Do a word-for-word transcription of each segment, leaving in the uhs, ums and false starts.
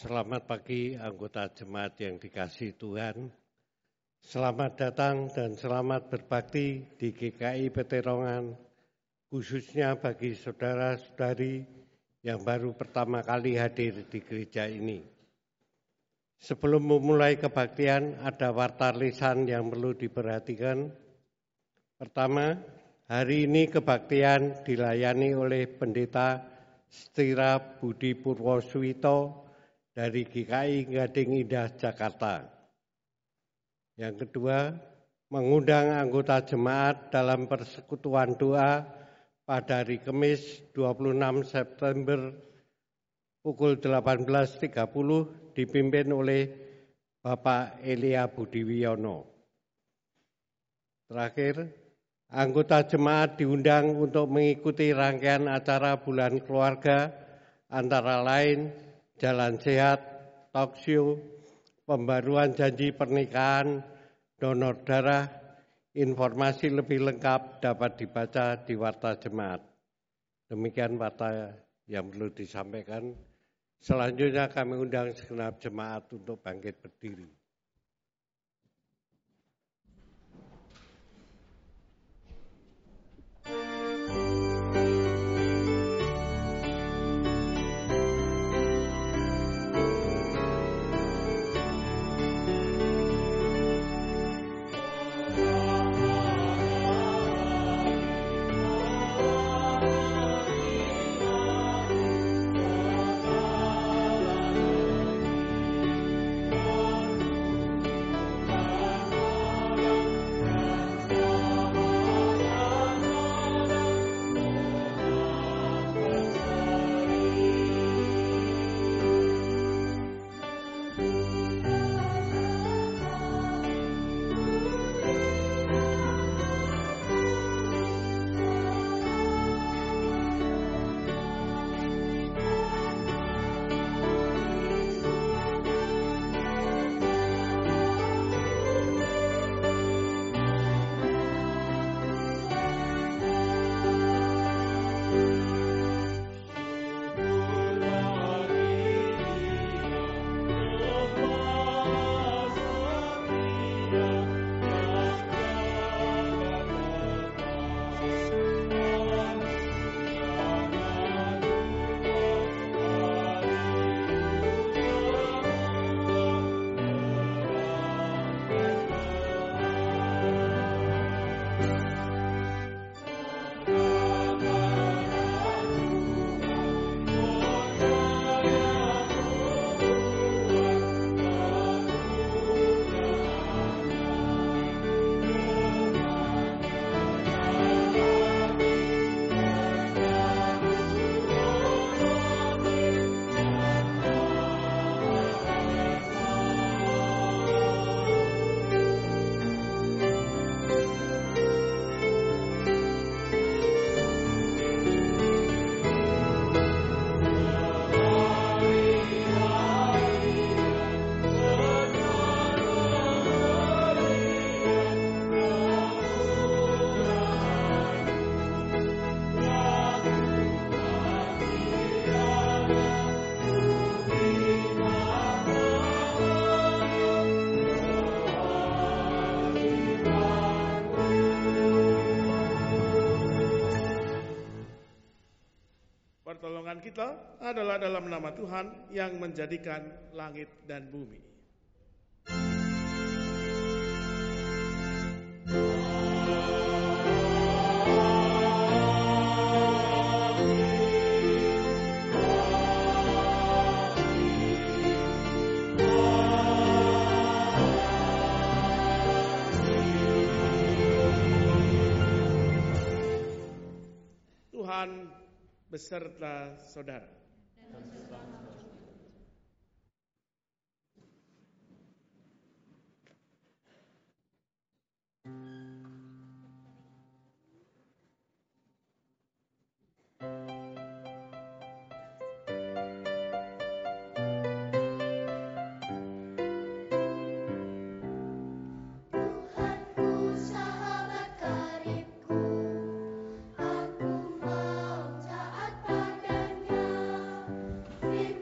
Selamat pagi anggota jemaat yang dikasihi Tuhan. Selamat datang dan selamat berbakti di G K I Peterongan, khususnya bagi saudara-saudari yang baru pertama kali hadir di gereja ini. Sebelum memulai kebaktian, ada warta lisan yang perlu diperhatikan. Pertama, hari ini kebaktian dilayani oleh Pendeta Setira Budi Purwosuwito dari G K I Gading Indah, Jakarta. Yang kedua, mengundang anggota jemaat dalam persekutuan doa pada hari Kamis dua puluh enam September pukul delapan belas tiga puluh dipimpin oleh Bapak Elia Budiwiono. Terakhir, anggota jemaat diundang untuk mengikuti rangkaian acara bulan keluarga antara lain Jalan Sehat, talk show, pembaruan janji pernikahan, donor darah. Informasi lebih lengkap dapat dibaca di warta jemaat. Demikian warta yang perlu disampaikan. Selanjutnya kami undang segenap jemaat untuk bangkit berdiri. Pertolongan kita adalah dalam nama Tuhan yang menjadikan langit dan bumi. Tuhan beserta saudara. Aku mau taat padanya.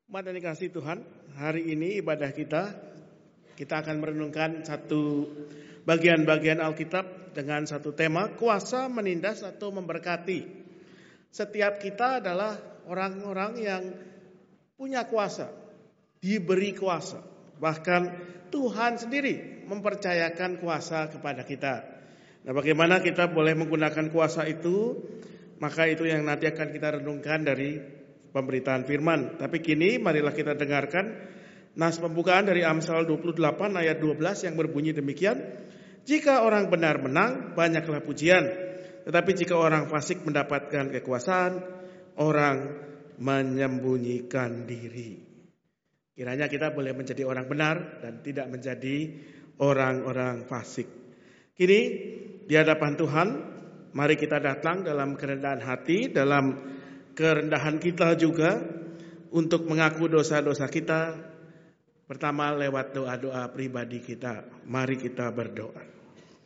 Umat yang dikasihi Tuhan, hari ini ibadah kita, kita akan merenungkan satu bagian-bagian Alkitab dengan satu tema, kuasa menindas atau memberkati. Setiap kita adalah orang-orang yang punya kuasa, diberi kuasa. Bahkan Tuhan sendiri mempercayakan kuasa kepada kita. Nah, bagaimana kita boleh menggunakan kuasa itu? Maka itu yang nanti akan kita renungkan dari pemberitaan firman. Tapi kini marilah kita dengarkan nas pembukaan dari Amsal dua puluh delapan ayat dua belas yang berbunyi demikian. Jika orang benar menang, banyaklah pujian. Tetapi jika orang fasik mendapatkan kekuasaan, orang menyembunyikan diri. Kiranya kita boleh menjadi orang benar dan tidak menjadi orang-orang fasik. Kini di hadapan Tuhan, mari kita datang dalam kerendahan hati, dalam kerendahan kita juga untuk mengaku dosa-dosa kita. Pertama lewat doa-doa pribadi kita. Mari kita berdoa.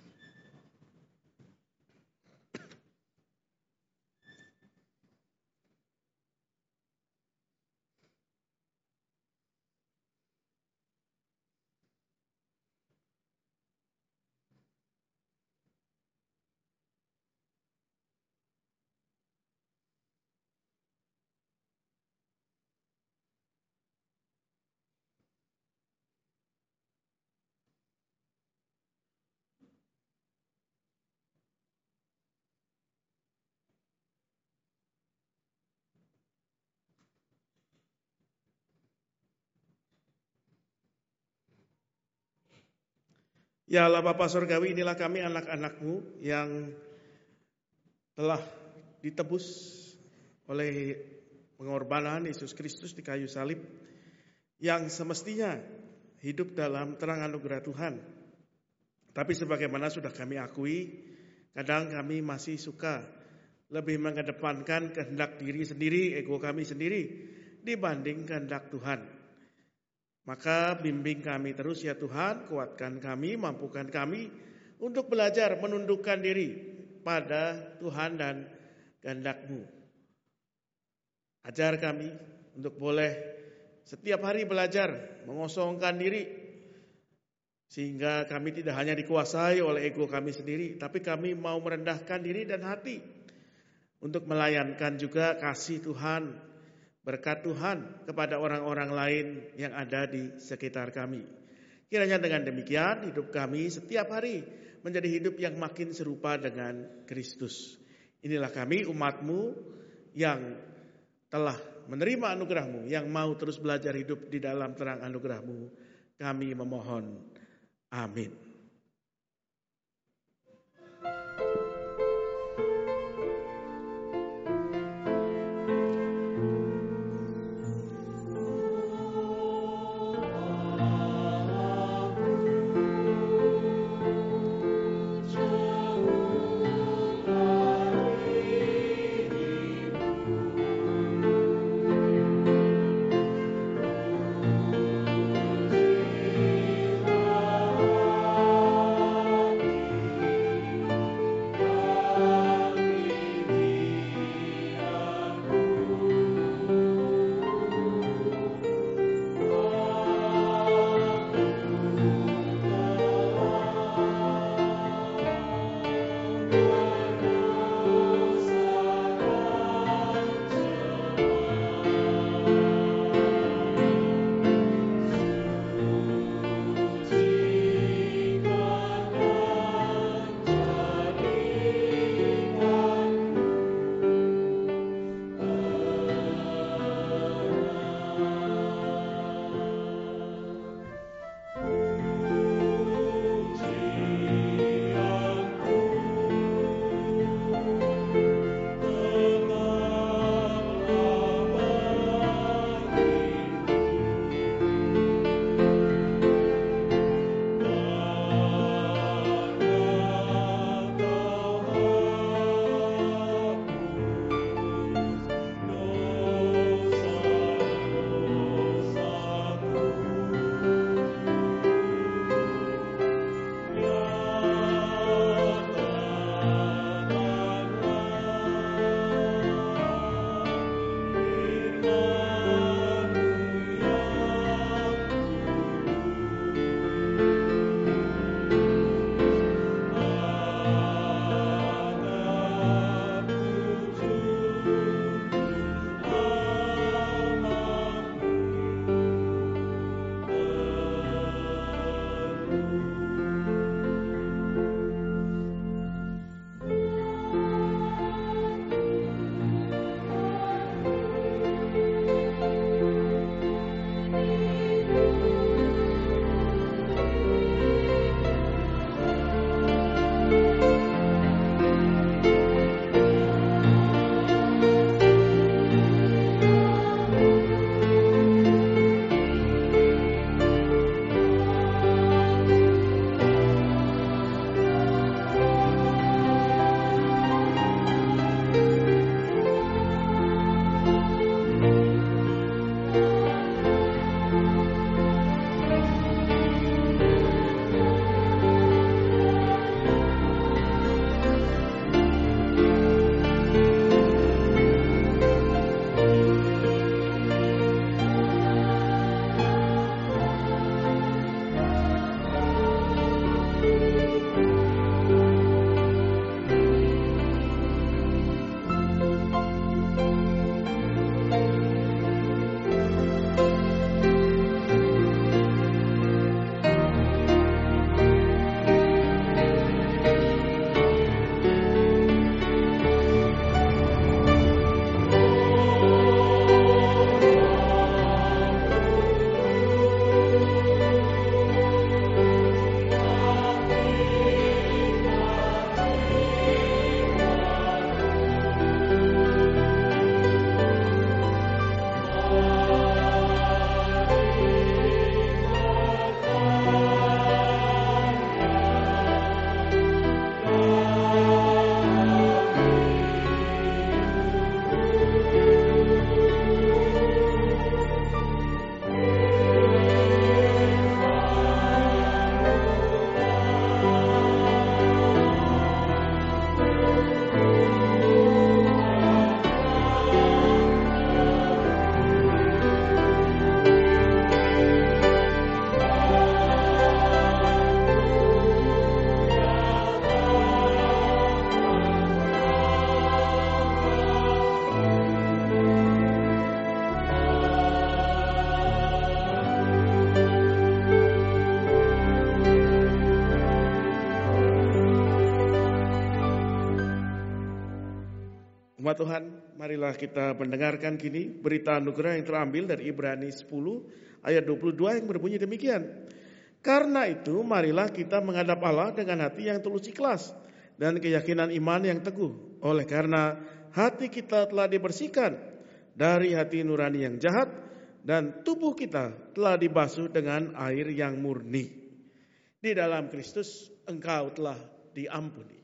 Ya Allah Bapa Surgawi, inilah kami anak-anak-Mu yang telah ditebus oleh pengorbanan Yesus Kristus di kayu salib, yang semestinya hidup dalam terang anugerah Tuhan. Tapi sebagaimana sudah kami akui, kadang kami masih suka lebih mengedepankan kehendak diri sendiri, ego kami sendiri, dibanding kehendak Tuhan. Maka bimbing kami terus ya Tuhan, kuatkan kami, mampukan kami untuk belajar menundukkan diri pada Tuhan dan kehendak-Mu. Ajar kami untuk boleh setiap hari belajar mengosongkan diri, sehingga kami tidak hanya dikuasai oleh ego kami sendiri, tapi kami mau merendahkan diri dan hati untuk melayankan juga kasih Tuhan, berkat Tuhan kepada orang-orang lain yang ada di sekitar kami. Kiranya dengan demikian hidup kami setiap hari menjadi hidup yang makin serupa dengan Kristus. Inilah kami umat-Mu yang telah menerima anugerah-Mu, yang mau terus belajar hidup di dalam terang anugerah-Mu. Kami memohon. Amin. Hamba Tuhan, marilah kita mendengarkan kini berita anugerah yang terambil dari Ibrani sepuluh ayat dua puluh dua yang berbunyi demikian. Karena itu marilah kita menghadap Allah dengan hati yang tulus ikhlas dan keyakinan iman yang teguh. Oleh karena hati kita telah dibersihkan dari hati nurani yang jahat dan tubuh kita telah dibasuh dengan air yang murni. Di dalam Kristus engkau telah diampuni.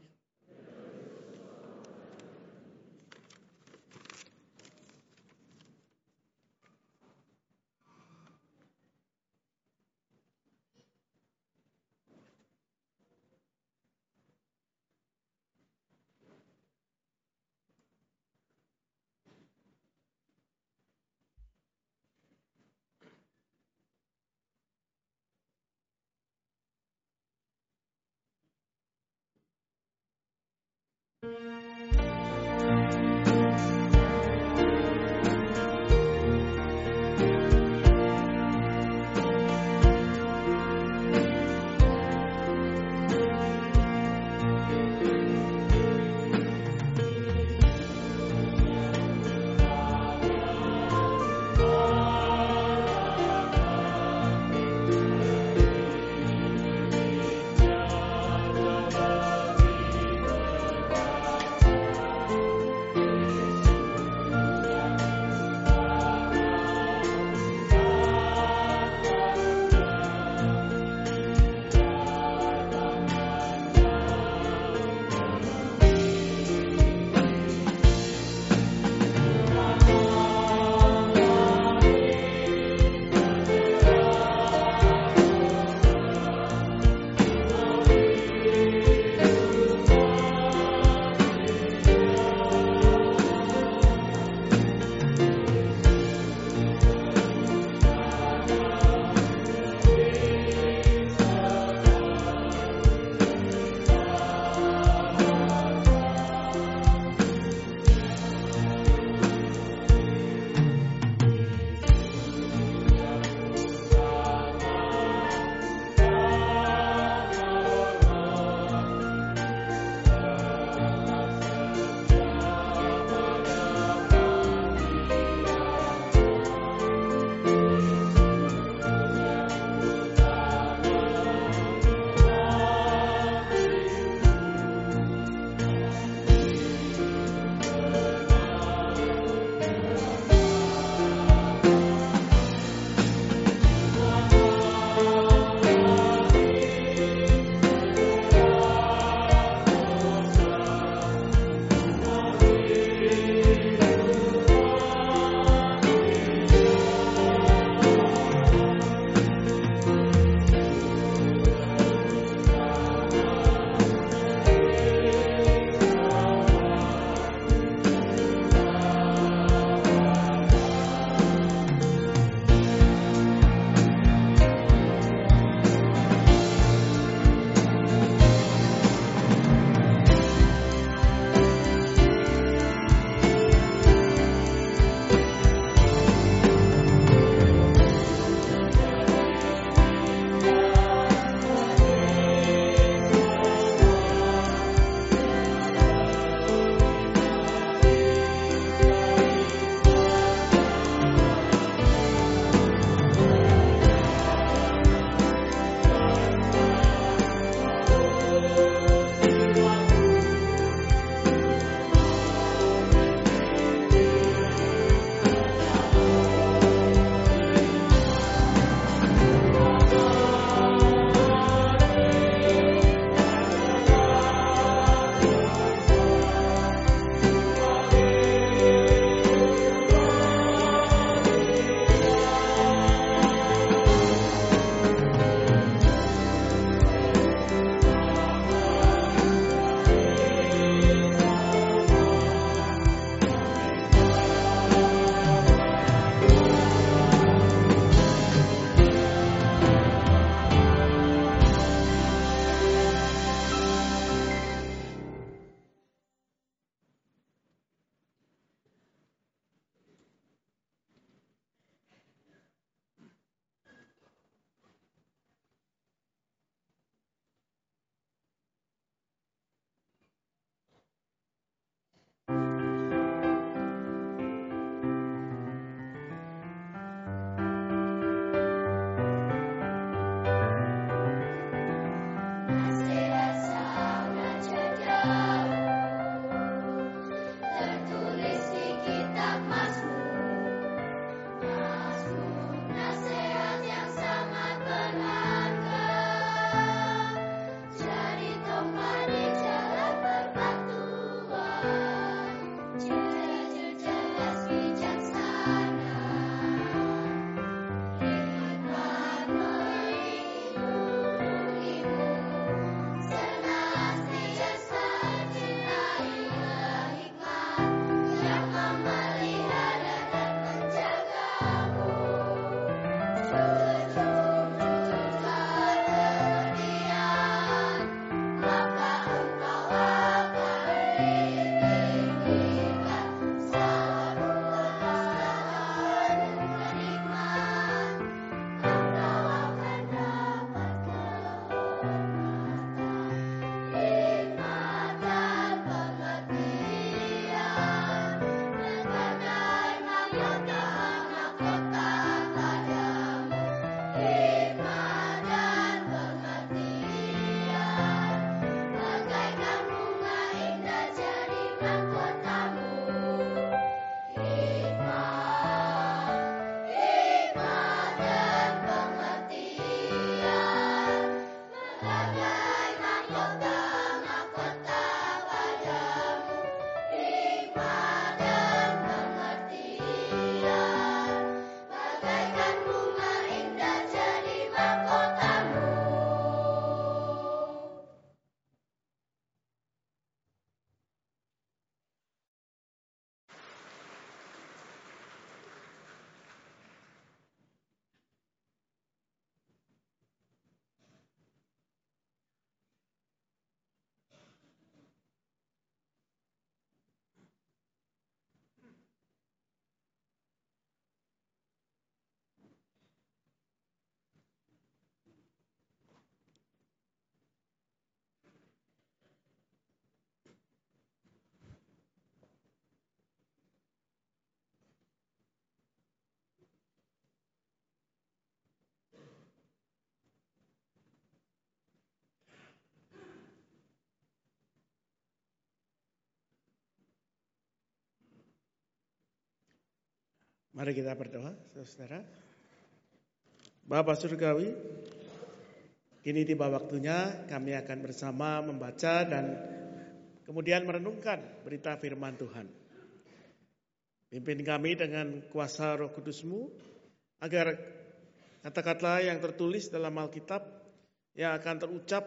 Mari kita berdoa, saudara. Bapa Surgawi, kini tiba waktunya kami akan bersama membaca dan kemudian merenungkan berita firman Tuhan. Pimpin kami dengan kuasa Roh Kudus-Mu, agar kata-kata yang tertulis dalam Alkitab yang akan terucap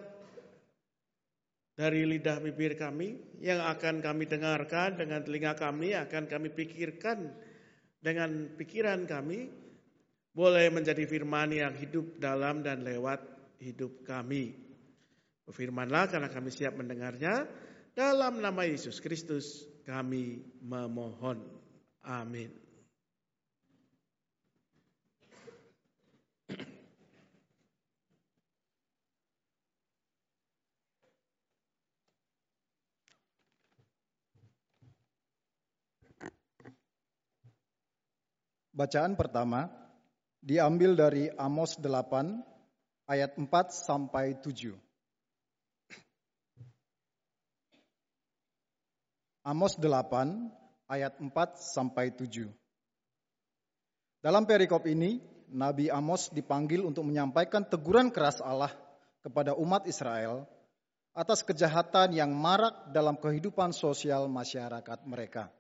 dari lidah bibir kami, yang akan kami dengarkan dengan telinga kami, akan kami pikirkan dengan pikiran kami, boleh menjadi firman yang hidup dalam dan lewat hidup kami. Berfirmanlah karena kami siap mendengarnya. Dalam nama Yesus Kristus kami memohon. Amin. Bacaan pertama diambil dari Amos delapan ayat empat sampai tujuh. Amos delapan ayat empat sampai tujuh. Dalam perikop ini, Nabi Amos dipanggil untuk menyampaikan teguran keras Allah kepada umat Israel atas kejahatan yang marak dalam kehidupan sosial masyarakat mereka.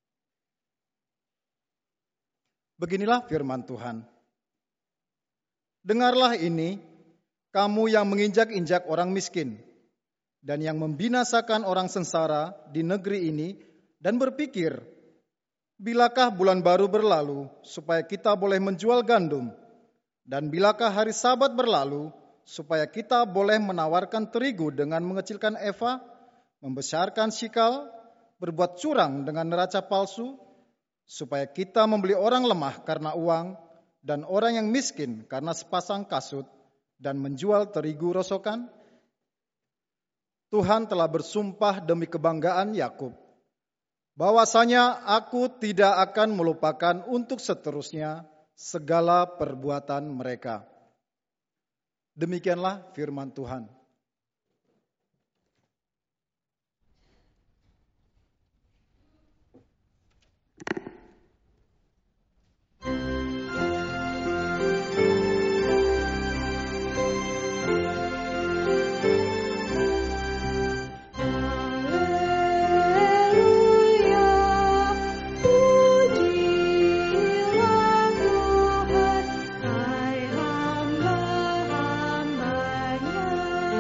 Beginilah firman Tuhan. Dengarlah ini, kamu yang menginjak-injak orang miskin dan yang membinasakan orang sengsara di negeri ini dan berpikir, bilakah bulan baru berlalu supaya kita boleh menjual gandum, dan bilakah hari Sabat berlalu supaya kita boleh menawarkan terigu dengan mengecilkan eva, membesarkan sikal, berbuat curang dengan neraca palsu, supaya kita membeli orang lemah karena uang dan orang yang miskin karena sepasang kasut dan menjual terigu rosokan? Tuhan telah bersumpah demi kebanggaan Yakub, bahwasanya aku tidak akan melupakan untuk seterusnya segala perbuatan mereka. Demikianlah firman Tuhan. Hai hamba-hambanya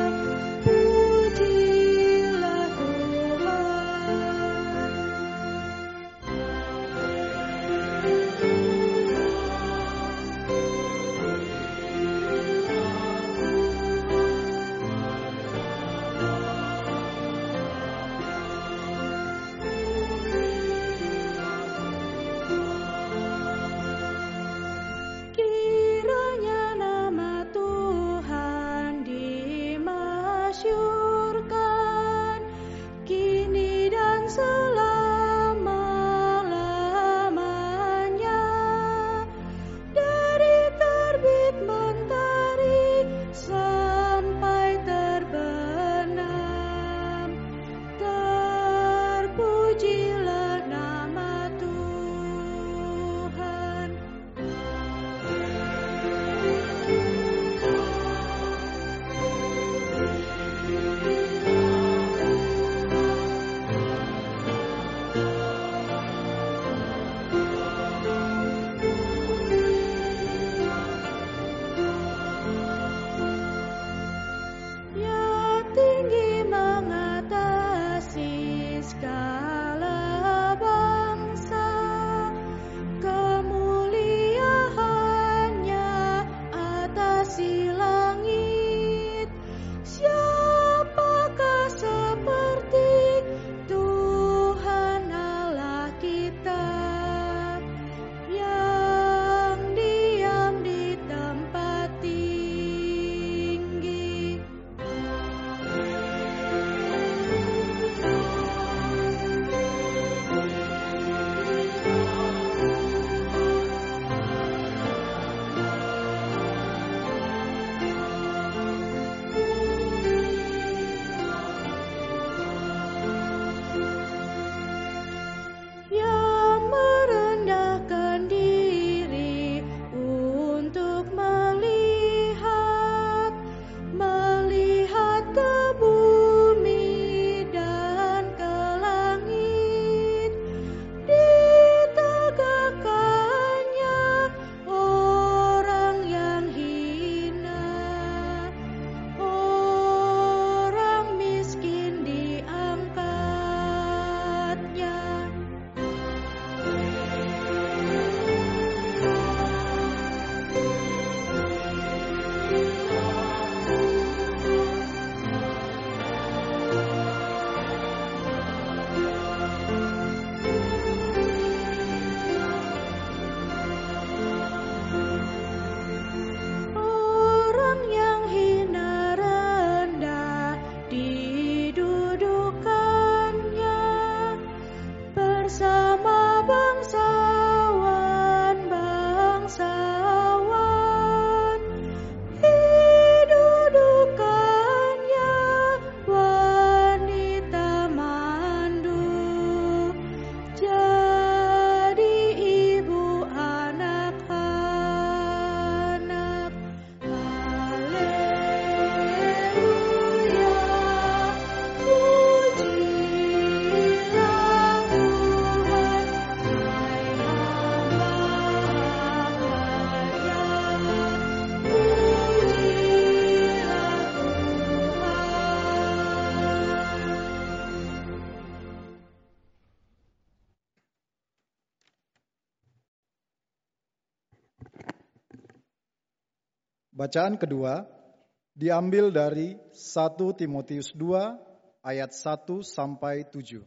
Bacaan kedua diambil dari satu Timotius dua ayat satu sampai tujuh.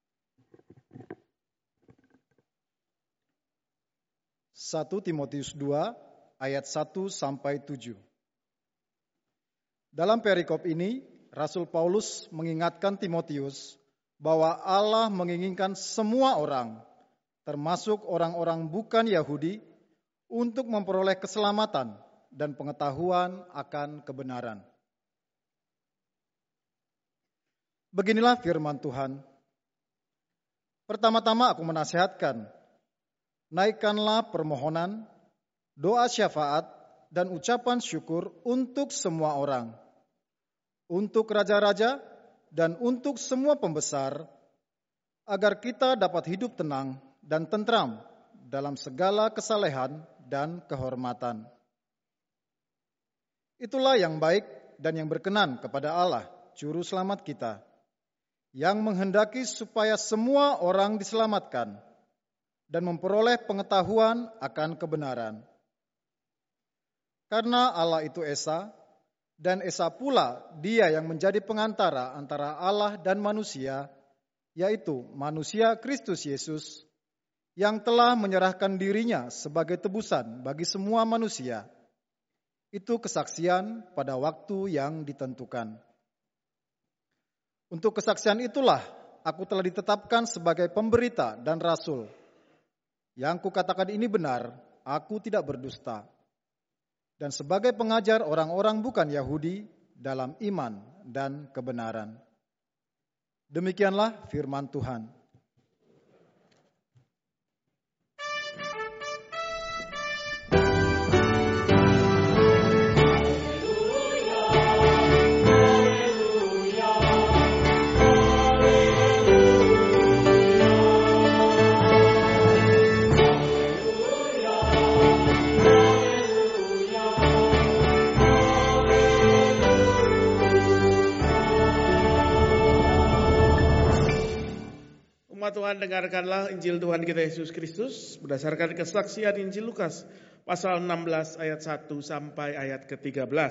satu Timotius dua ayat satu sampai tujuh. Dalam perikop ini, Rasul Paulus mengingatkan Timotius bahwa Allah menginginkan semua orang, termasuk orang-orang bukan Yahudi, untuk memperoleh keselamatan dan pengetahuan akan kebenaran. Beginilah firman Tuhan. Pertama-tama aku menasihatkan, naikkanlah permohonan, doa syafaat, dan ucapan syukur untuk semua orang, untuk raja-raja, dan untuk semua pembesar, agar kita dapat hidup tenang dan tentram dalam segala kesalehan dan kehormatan. Itulah yang baik dan yang berkenan kepada Allah, Juru Selamat kita, yang menghendaki supaya semua orang diselamatkan dan memperoleh pengetahuan akan kebenaran. Karena Allah itu Esa, dan Esa pula Dia yang menjadi pengantara antara Allah dan manusia, yaitu manusia Kristus Yesus, yang telah menyerahkan dirinya sebagai tebusan bagi semua manusia. Itu kesaksian pada waktu yang ditentukan. Untuk kesaksian itulah aku telah ditetapkan sebagai pemberita dan rasul. Yang kukatakan ini benar, aku tidak berdusta. Dan sebagai pengajar orang-orang bukan Yahudi dalam iman dan kebenaran. Demikianlah firman Tuhan. Tuhan, dengarkanlah Injil Tuhan kita Yesus Kristus berdasarkan kesaksian Injil Lukas pasal enam belas ayat satu sampai ayat ke tiga belas.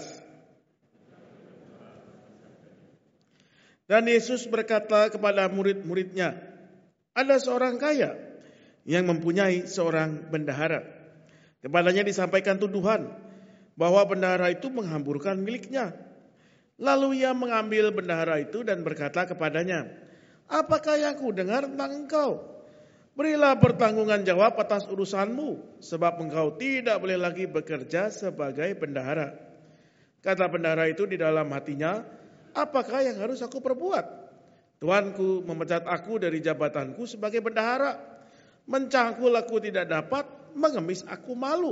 Dan Yesus berkata kepada murid-muridnya, ada seorang kaya yang mempunyai seorang bendahara. Kepadanya disampaikan tuduhan bahwa bendahara itu menghamburkan miliknya. Lalu ia mengambil bendahara itu dan berkata kepadanya, apakah yang ku dengar tentang engkau? Berilah pertanggungan jawab atas urusanmu, sebab engkau tidak boleh lagi bekerja sebagai bendahara. Kata bendahara itu di dalam hatinya, apakah yang harus aku perbuat? Tuanku memecat aku dari jabatanku sebagai bendahara. Mencangkul aku tidak dapat, mengemis aku malu.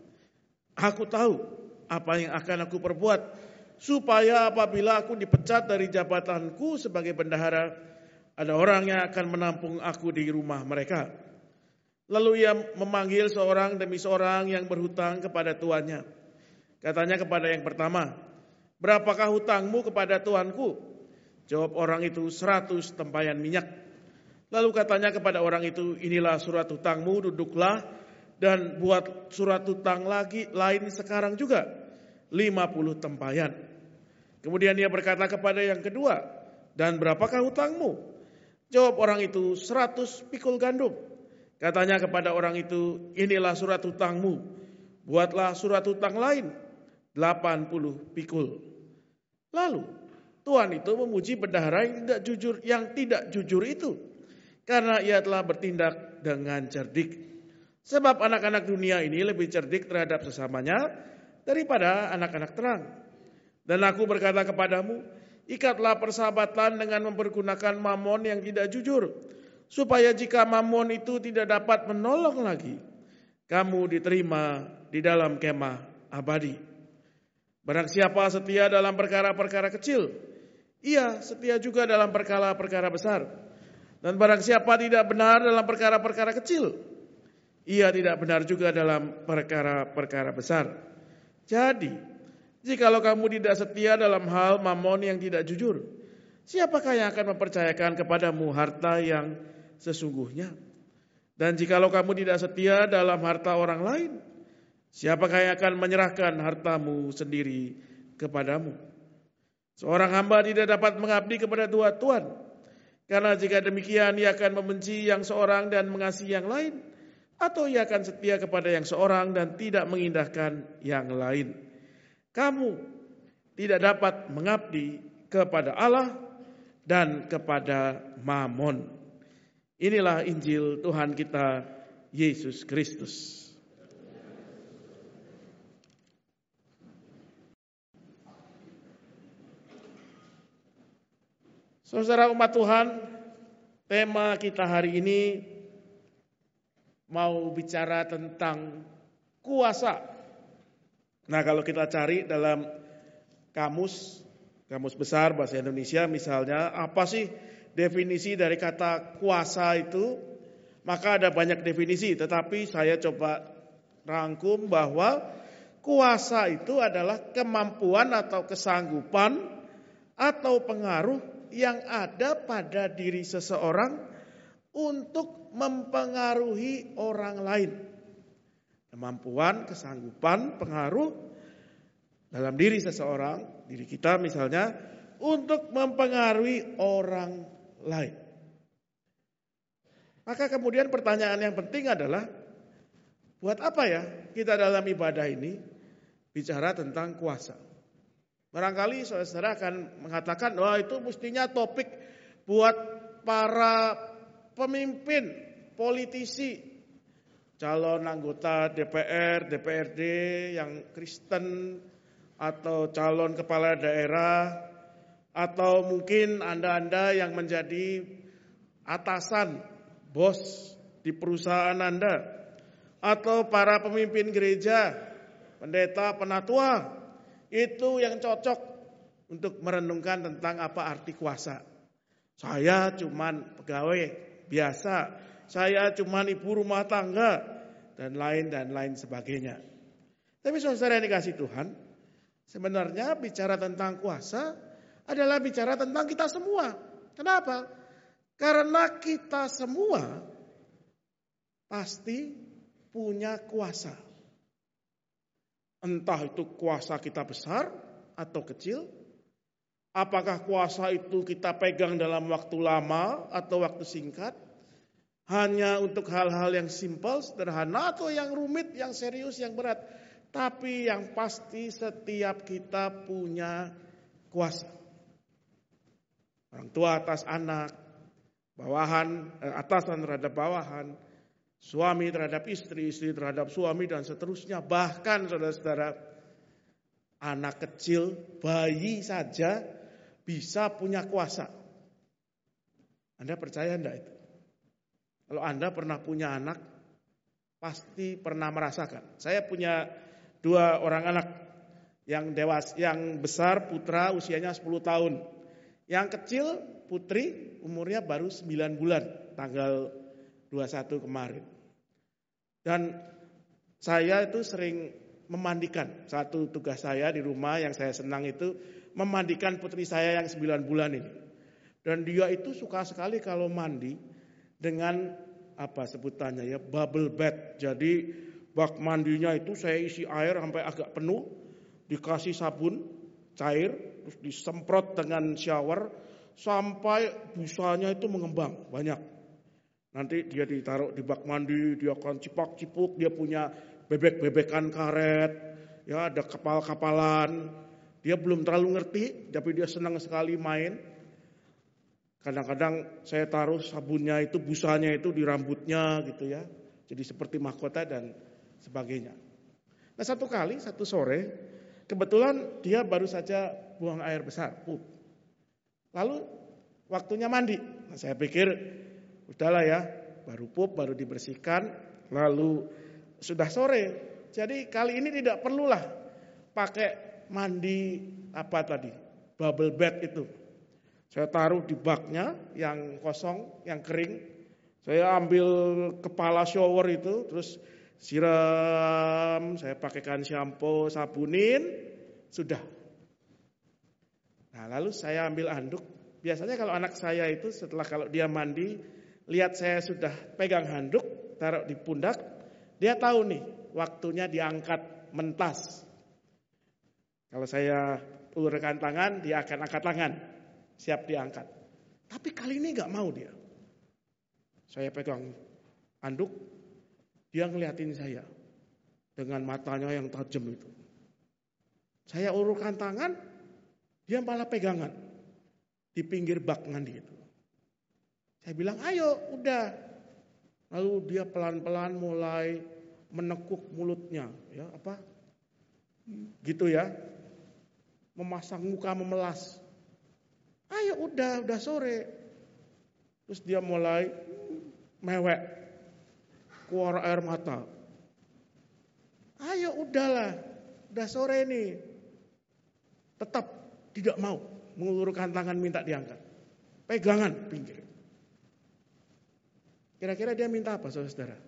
Aku tahu apa yang akan aku perbuat, supaya apabila aku dipecat dari jabatanku sebagai bendahara, ada orang yang akan menampung aku di rumah mereka. Lalu ia memanggil seorang demi seorang yang berhutang kepada tuannya. Katanya kepada yang pertama, berapakah hutangmu kepada tuanku? Jawab orang itu, seratus tempayan minyak. Lalu katanya kepada orang itu, inilah surat hutangmu, duduklah dan buat surat hutang lagi lain sekarang juga, lima puluh tempayan. Kemudian dia berkata kepada yang kedua, dan berapakah hutangmu? Jawab orang itu, seratus pikul gandum. Katanya kepada orang itu, inilah surat hutangmu, buatlah surat hutang lain, delapan puluh pikul. Lalu tuan itu memuji bendahara yang tidak jujur, yang tidak jujur itu, karena ia telah bertindak dengan cerdik. Sebab anak-anak dunia ini lebih cerdik terhadap sesamanya daripada anak-anak terang. Dan aku berkata kepadamu, ikatlah persahabatan dengan mempergunakan mamon yang tidak jujur, supaya jika mamon itu tidak dapat menolong lagi, kamu diterima di dalam kemah abadi. Barang siapa setia dalam perkara-perkara kecil, ia setia juga dalam perkara-perkara besar. Dan barang siapa tidak benar dalam perkara-perkara kecil, ia tidak benar juga dalam perkara-perkara besar. Jadi, jikalau kamu tidak setia dalam hal mamon yang tidak jujur, siapakah yang akan mempercayakan kepadamu harta yang sesungguhnya? Dan jikalau kamu tidak setia dalam harta orang lain, Siapakah yang akan menyerahkan hartamu sendiri kepadamu? Seorang hamba tidak dapat mengabdi kepada dua tuan, karena jika demikian ia akan membenci yang seorang dan mengasihi yang lain, atau ia akan setia kepada yang seorang dan tidak mengindahkan yang lain. Kamu tidak dapat mengabdi kepada Allah dan kepada Mamon. Inilah Injil Tuhan kita Yesus Kristus. Saudara umat Tuhan, tema kita hari ini mau bicara tentang kuasa. Nah, kalau kita cari dalam kamus, kamus besar bahasa Indonesia misalnya, apa sih definisi dari kata kuasa itu? Maka ada banyak definisi, tetapi saya coba rangkum bahwa kuasa itu adalah kemampuan atau kesanggupan atau pengaruh yang ada pada diri seseorang untuk mempengaruhi orang lain. Kemampuan, kesanggupan, pengaruh dalam diri seseorang, diri kita misalnya, untuk mempengaruhi orang lain. Maka kemudian pertanyaan yang penting adalah, buat apa ya kita dalam ibadah ini bicara tentang kuasa? Barangkali saudara akan mengatakan, wah itu mestinya topik buat para pemimpin, politisi, calon anggota D P R, D P R D yang Kristen, atau calon kepala daerah, atau mungkin Anda-Anda yang menjadi atasan, bos di perusahaan Anda, atau para pemimpin gereja, pendeta, penatua. Itu yang cocok untuk merenungkan tentang apa arti kuasa. Saya cuman pegawai biasa, saya cuman ibu rumah tangga, dan lain dan lain sebagainya. Tapi saudara yang dikasih Tuhan, sebenarnya bicara tentang kuasa adalah bicara tentang kita semua. Kenapa? Karena kita semua pasti punya kuasa. Entah itu kuasa kita besar atau kecil. Apakah kuasa itu kita pegang dalam waktu lama atau waktu singkat. Hanya untuk hal-hal yang simpel, sederhana, atau yang rumit, yang serius, yang berat. Tapi yang pasti setiap kita punya kuasa. Orang tua atas anak, bawahan, atasan terhadap bawahan, suami terhadap istri, istri terhadap suami, dan seterusnya. Bahkan saudara-saudara, anak kecil, bayi saja bisa punya kuasa. Anda percaya enggak itu? Kalau Anda pernah punya anak, pasti pernah merasakan. Saya punya dua orang anak, yang dewasa, yang besar putra usianya sepuluh tahun. Yang kecil putri umurnya baru sembilan bulan, tanggal dua puluh satu kemarin. Dan saya itu sering memandikan. Satu tugas saya di rumah yang saya senang itu memandikan putri saya yang sembilan bulan ini. Dan dia itu suka sekali kalau mandi dengan apa sebutannya ya, bubble bath. Jadi bak mandinya itu saya isi air sampai agak penuh, dikasih sabun cair, terus disemprot dengan shower sampai busanya itu mengembang banyak. Nanti dia ditaruh di bak mandi, dia akan cipak-cipuk, dia punya bebek-bebekan karet, ya ada kapal-kapalan. Dia belum terlalu ngerti, tapi dia senang sekali main. Kadang-kadang saya taruh sabunnya itu, busanya itu di rambutnya gitu ya. Jadi seperti mahkota dan sebagainya. Nah satu kali, satu sore, kebetulan dia baru saja buang air besar. Uh. Lalu waktunya mandi. Nah, saya pikir udahlah ya, baru pup, baru dibersihkan, lalu sudah sore. Jadi kali ini tidak perlulah pakai mandi apa tadi, bubble bath itu. Saya taruh di baknya yang kosong, yang kering. Saya ambil kepala shower itu, terus siram, saya pakaikan shampoo, sabunin, sudah. Nah lalu saya ambil handuk. Biasanya kalau anak saya itu setelah kalau dia mandi, lihat saya sudah pegang handuk, taruh di pundak, dia tahu nih, waktunya diangkat mentas. Kalau saya ulurkan tangan, dia akan angkat tangan, siap diangkat. Tapi kali ini gak mau dia. Saya pegang anduk, dia ngeliatin saya dengan matanya yang tajam itu. Saya ulurkan tangan, dia malah pegangan di pinggir bak mandi itu. Saya bilang, ayo, udah. Lalu dia pelan-pelan mulai menekuk mulutnya, ya apa? Gitu ya. Memasang muka memelas. Ayo, udah, udah sore. Terus dia mulai mewek, keluar air mata. Ayo, udahlah, udah sore nih. Tetap tidak mau mengulurkan tangan minta diangkat. Pegangan pinggir. Kira-kira dia minta apa, saudara-saudara?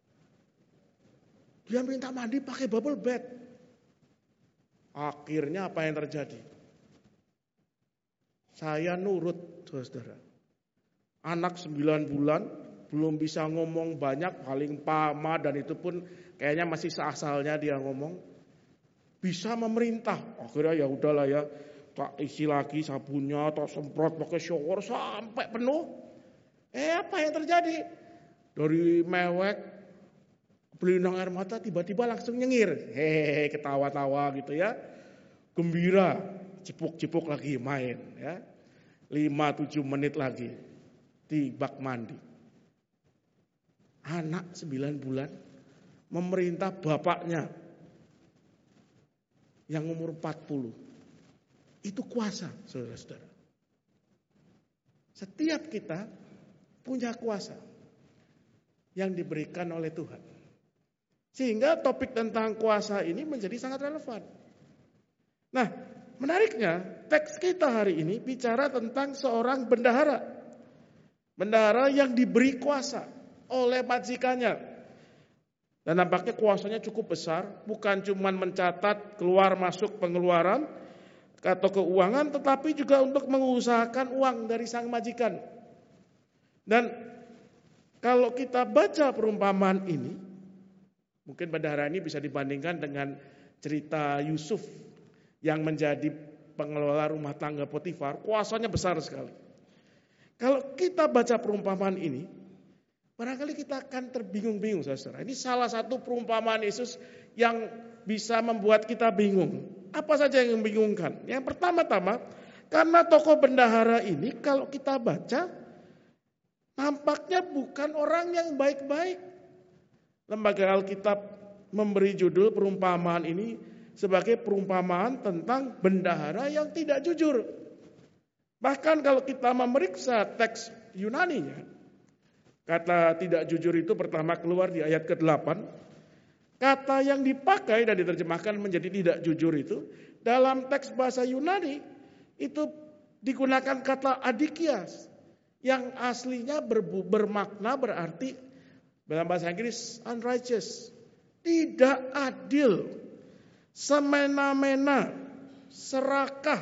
Dia minta mandi pakai bubble bath. Akhirnya apa yang terjadi? Saya nurut, saudara-saudara. Anak sembilan bulan, belum bisa ngomong banyak, paling pama dan itu pun kayaknya masih seasalnya dia ngomong. Bisa memerintah. Akhirnya ya udahlah ya, tak isi lagi sabunnya, tak semprot pakai shower sampai penuh. Eh apa yang terjadi? Dari mewek, belinang air mata, tiba-tiba langsung nyengir. Hehehe, ketawa-tawa gitu ya. Gembira, cipuk-cipuk lagi main ya. lima tujuh menit lagi di bak mandi. Anak sembilan bulan memerintah bapaknya yang umur empat puluh. Itu kuasa, saudara-saudara. Setiap kita punya kuasa yang diberikan oleh Tuhan. Sehingga topik tentang kuasa ini menjadi sangat relevan. Nah, menariknya teks kita hari ini bicara tentang seorang bendahara. Bendahara yang diberi kuasa oleh majikannya. Dan nampaknya kuasanya cukup besar, bukan cuma mencatat keluar masuk pengeluaran atau keuangan, tetapi juga untuk mengusahakan uang dari sang majikan. Dan kalau kita baca perumpamaan ini, mungkin bendahara ini bisa dibandingkan dengan cerita Yusuf yang menjadi pengelola rumah tangga Potifar, kuasanya besar sekali. Kalau kita baca perumpamaan ini, barangkali kita akan terbingung-bingung, saudara. Ini salah satu perumpamaan Yesus yang bisa membuat kita bingung. Apa saja yang membingungkan? Yang pertama-tama, karena tokoh bendahara ini kalau kita baca, nampaknya bukan orang yang baik-baik. Lembaga Alkitab memberi judul perumpamaan ini sebagai perumpamaan tentang bendahara yang tidak jujur. Bahkan kalau kita memeriksa teks Yunaninya, kata tidak jujur itu pertama keluar di ayat kedelapan. Kata yang dipakai dan diterjemahkan menjadi tidak jujur itu dalam teks bahasa Yunani itu digunakan kata adikias. Yang aslinya bermakna berarti dalam bahasa Inggris unrighteous, tidak adil, semena-mena, serakah.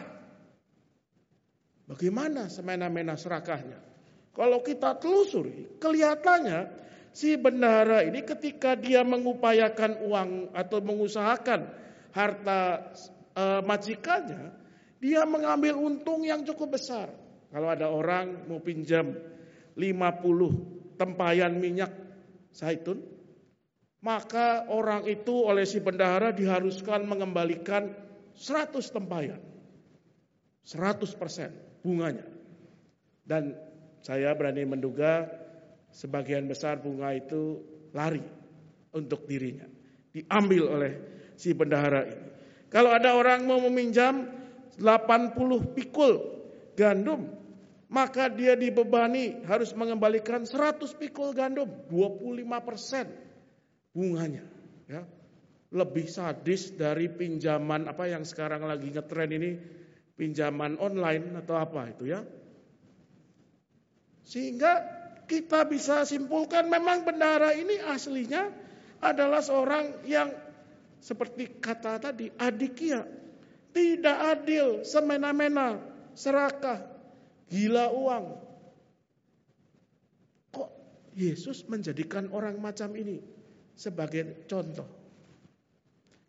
Bagaimana semena-mena serakahnya? Kalau kita telusuri, kelihatannya si bendahara ini ketika dia mengupayakan uang atau mengusahakan harta e, majikannya, dia mengambil untung yang cukup besar. Kalau ada orang mau pinjam lima puluh tempayan minyak zaitun, maka orang itu oleh si bendahara diharuskan mengembalikan seratus tempayan. seratus persen bunganya. Dan saya berani menduga sebagian besar bunga itu lari untuk dirinya. Diambil oleh si bendahara ini. Kalau ada orang mau meminjam delapan puluh pikul gandum, maka dia dibebani harus mengembalikan seratus pikul gandum, dua puluh lima persen bunganya. Ya. Lebih sadis dari pinjaman apa yang sekarang lagi ngetren ini, pinjaman online atau apa itu ya. Sehingga kita bisa simpulkan memang bendahara ini aslinya adalah seorang yang seperti kata tadi, adikia, tidak adil, semena-mena, serakah, gila uang. Kok Yesus menjadikan orang macam ini sebagai contoh?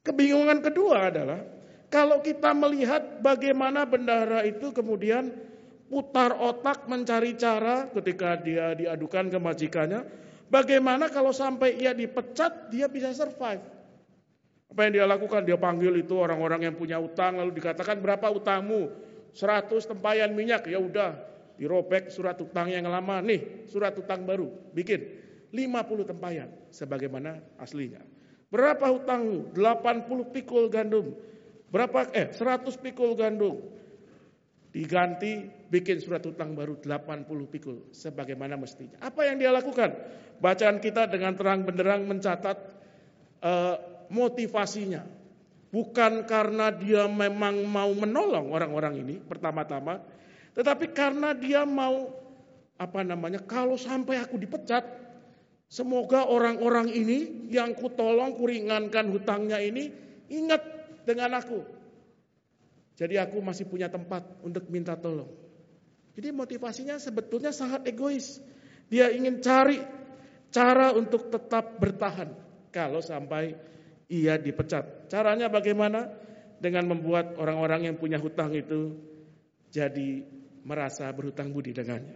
Kebingungan kedua adalah kalau kita melihat bagaimana bendahara itu kemudian putar otak mencari cara ketika dia diadukan ke majikannya, bagaimana kalau sampai ia dipecat dia bisa survive. Apa yang dia lakukan? Dia panggil itu orang-orang yang punya utang lalu dikatakan berapa utangmu? seratus tempayan minyak. Ya udah, dirobek surat utang yang lama. Nih, surat utang baru. Bikin lima puluh tempayan sebagaimana aslinya. Berapa hutangmu? delapan puluh pikul gandum. Berapa eh seratus pikul gandum. Diganti, bikin surat utang baru delapan puluh pikul sebagaimana mestinya. Apa yang dia lakukan? Bacaan kita dengan terang benderang mencatat uh, motivasinya. Bukan karena dia memang mau menolong orang-orang ini pertama-tama, tetapi karena dia mau apa namanya? Kalau sampai aku dipecat, semoga orang-orang ini yang kutolong, kuringankan hutangnya ini ingat dengan aku. Jadi aku masih punya tempat untuk minta tolong. Jadi motivasinya sebetulnya sangat egois. Dia ingin cari cara untuk tetap bertahan kalau sampai ia dipecat. Caranya bagaimana? Dengan membuat orang-orang yang punya hutang itu jadi merasa berhutang budi dengannya.